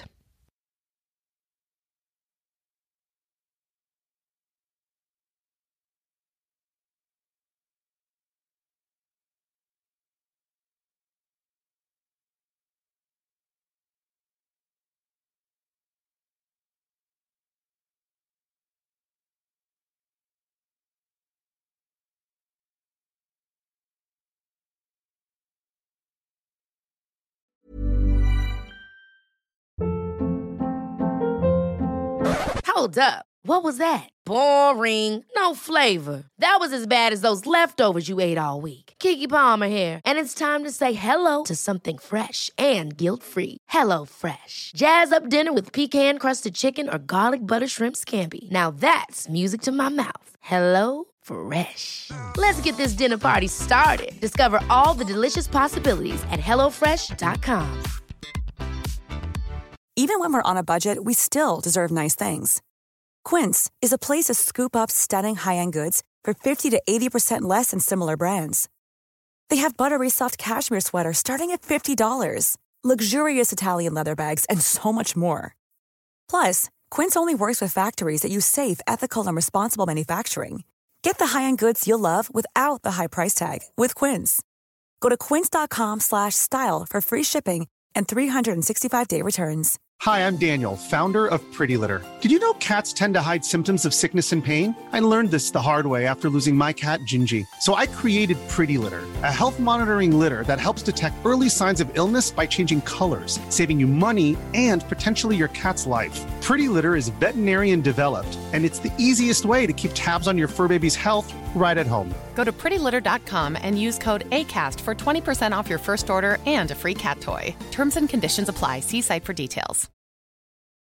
S8: Hold up. What was that? Boring. No flavor. That was as bad as those leftovers you ate all week. Keke Palmer here, and it's time to say hello to something fresh and guilt-free. Hello Fresh. Jazz up dinner with pecan-crusted chicken or garlic butter shrimp scampi. Now that's music to my mouth. Hello Fresh. Let's get this dinner party started. Discover all the delicious possibilities at hello fresh dot com.
S13: Even when we're on a budget, we still deserve nice things. Quince is a place to scoop up stunning high-end goods for fifty to eighty percent less than similar brands. They have buttery soft cashmere sweaters starting at fifty dollars, luxurious Italian leather bags, and so much more. Plus, Quince only works with factories that use safe, ethical, and responsible manufacturing. Get the high-end goods you'll love without the high price tag with Quince. Go to quince.com slash style for free shipping and three sixty-five day returns.
S14: Hi, I'm Daniel, founder of Pretty Litter. Did you know cats tend to hide symptoms of sickness and pain? I learned this the hard way after losing my cat, Gingy. So I created Pretty Litter, a health monitoring litter that helps detect early signs of illness by changing colors, saving you money and potentially your cat's life. Pretty Litter is veterinarian developed, and it's the easiest way to keep tabs on your fur baby's health right at home.
S15: Go to pretty litter dot com and use code ACAST for twenty percent off your first order and a free cat toy. Terms and conditions apply. See site for details.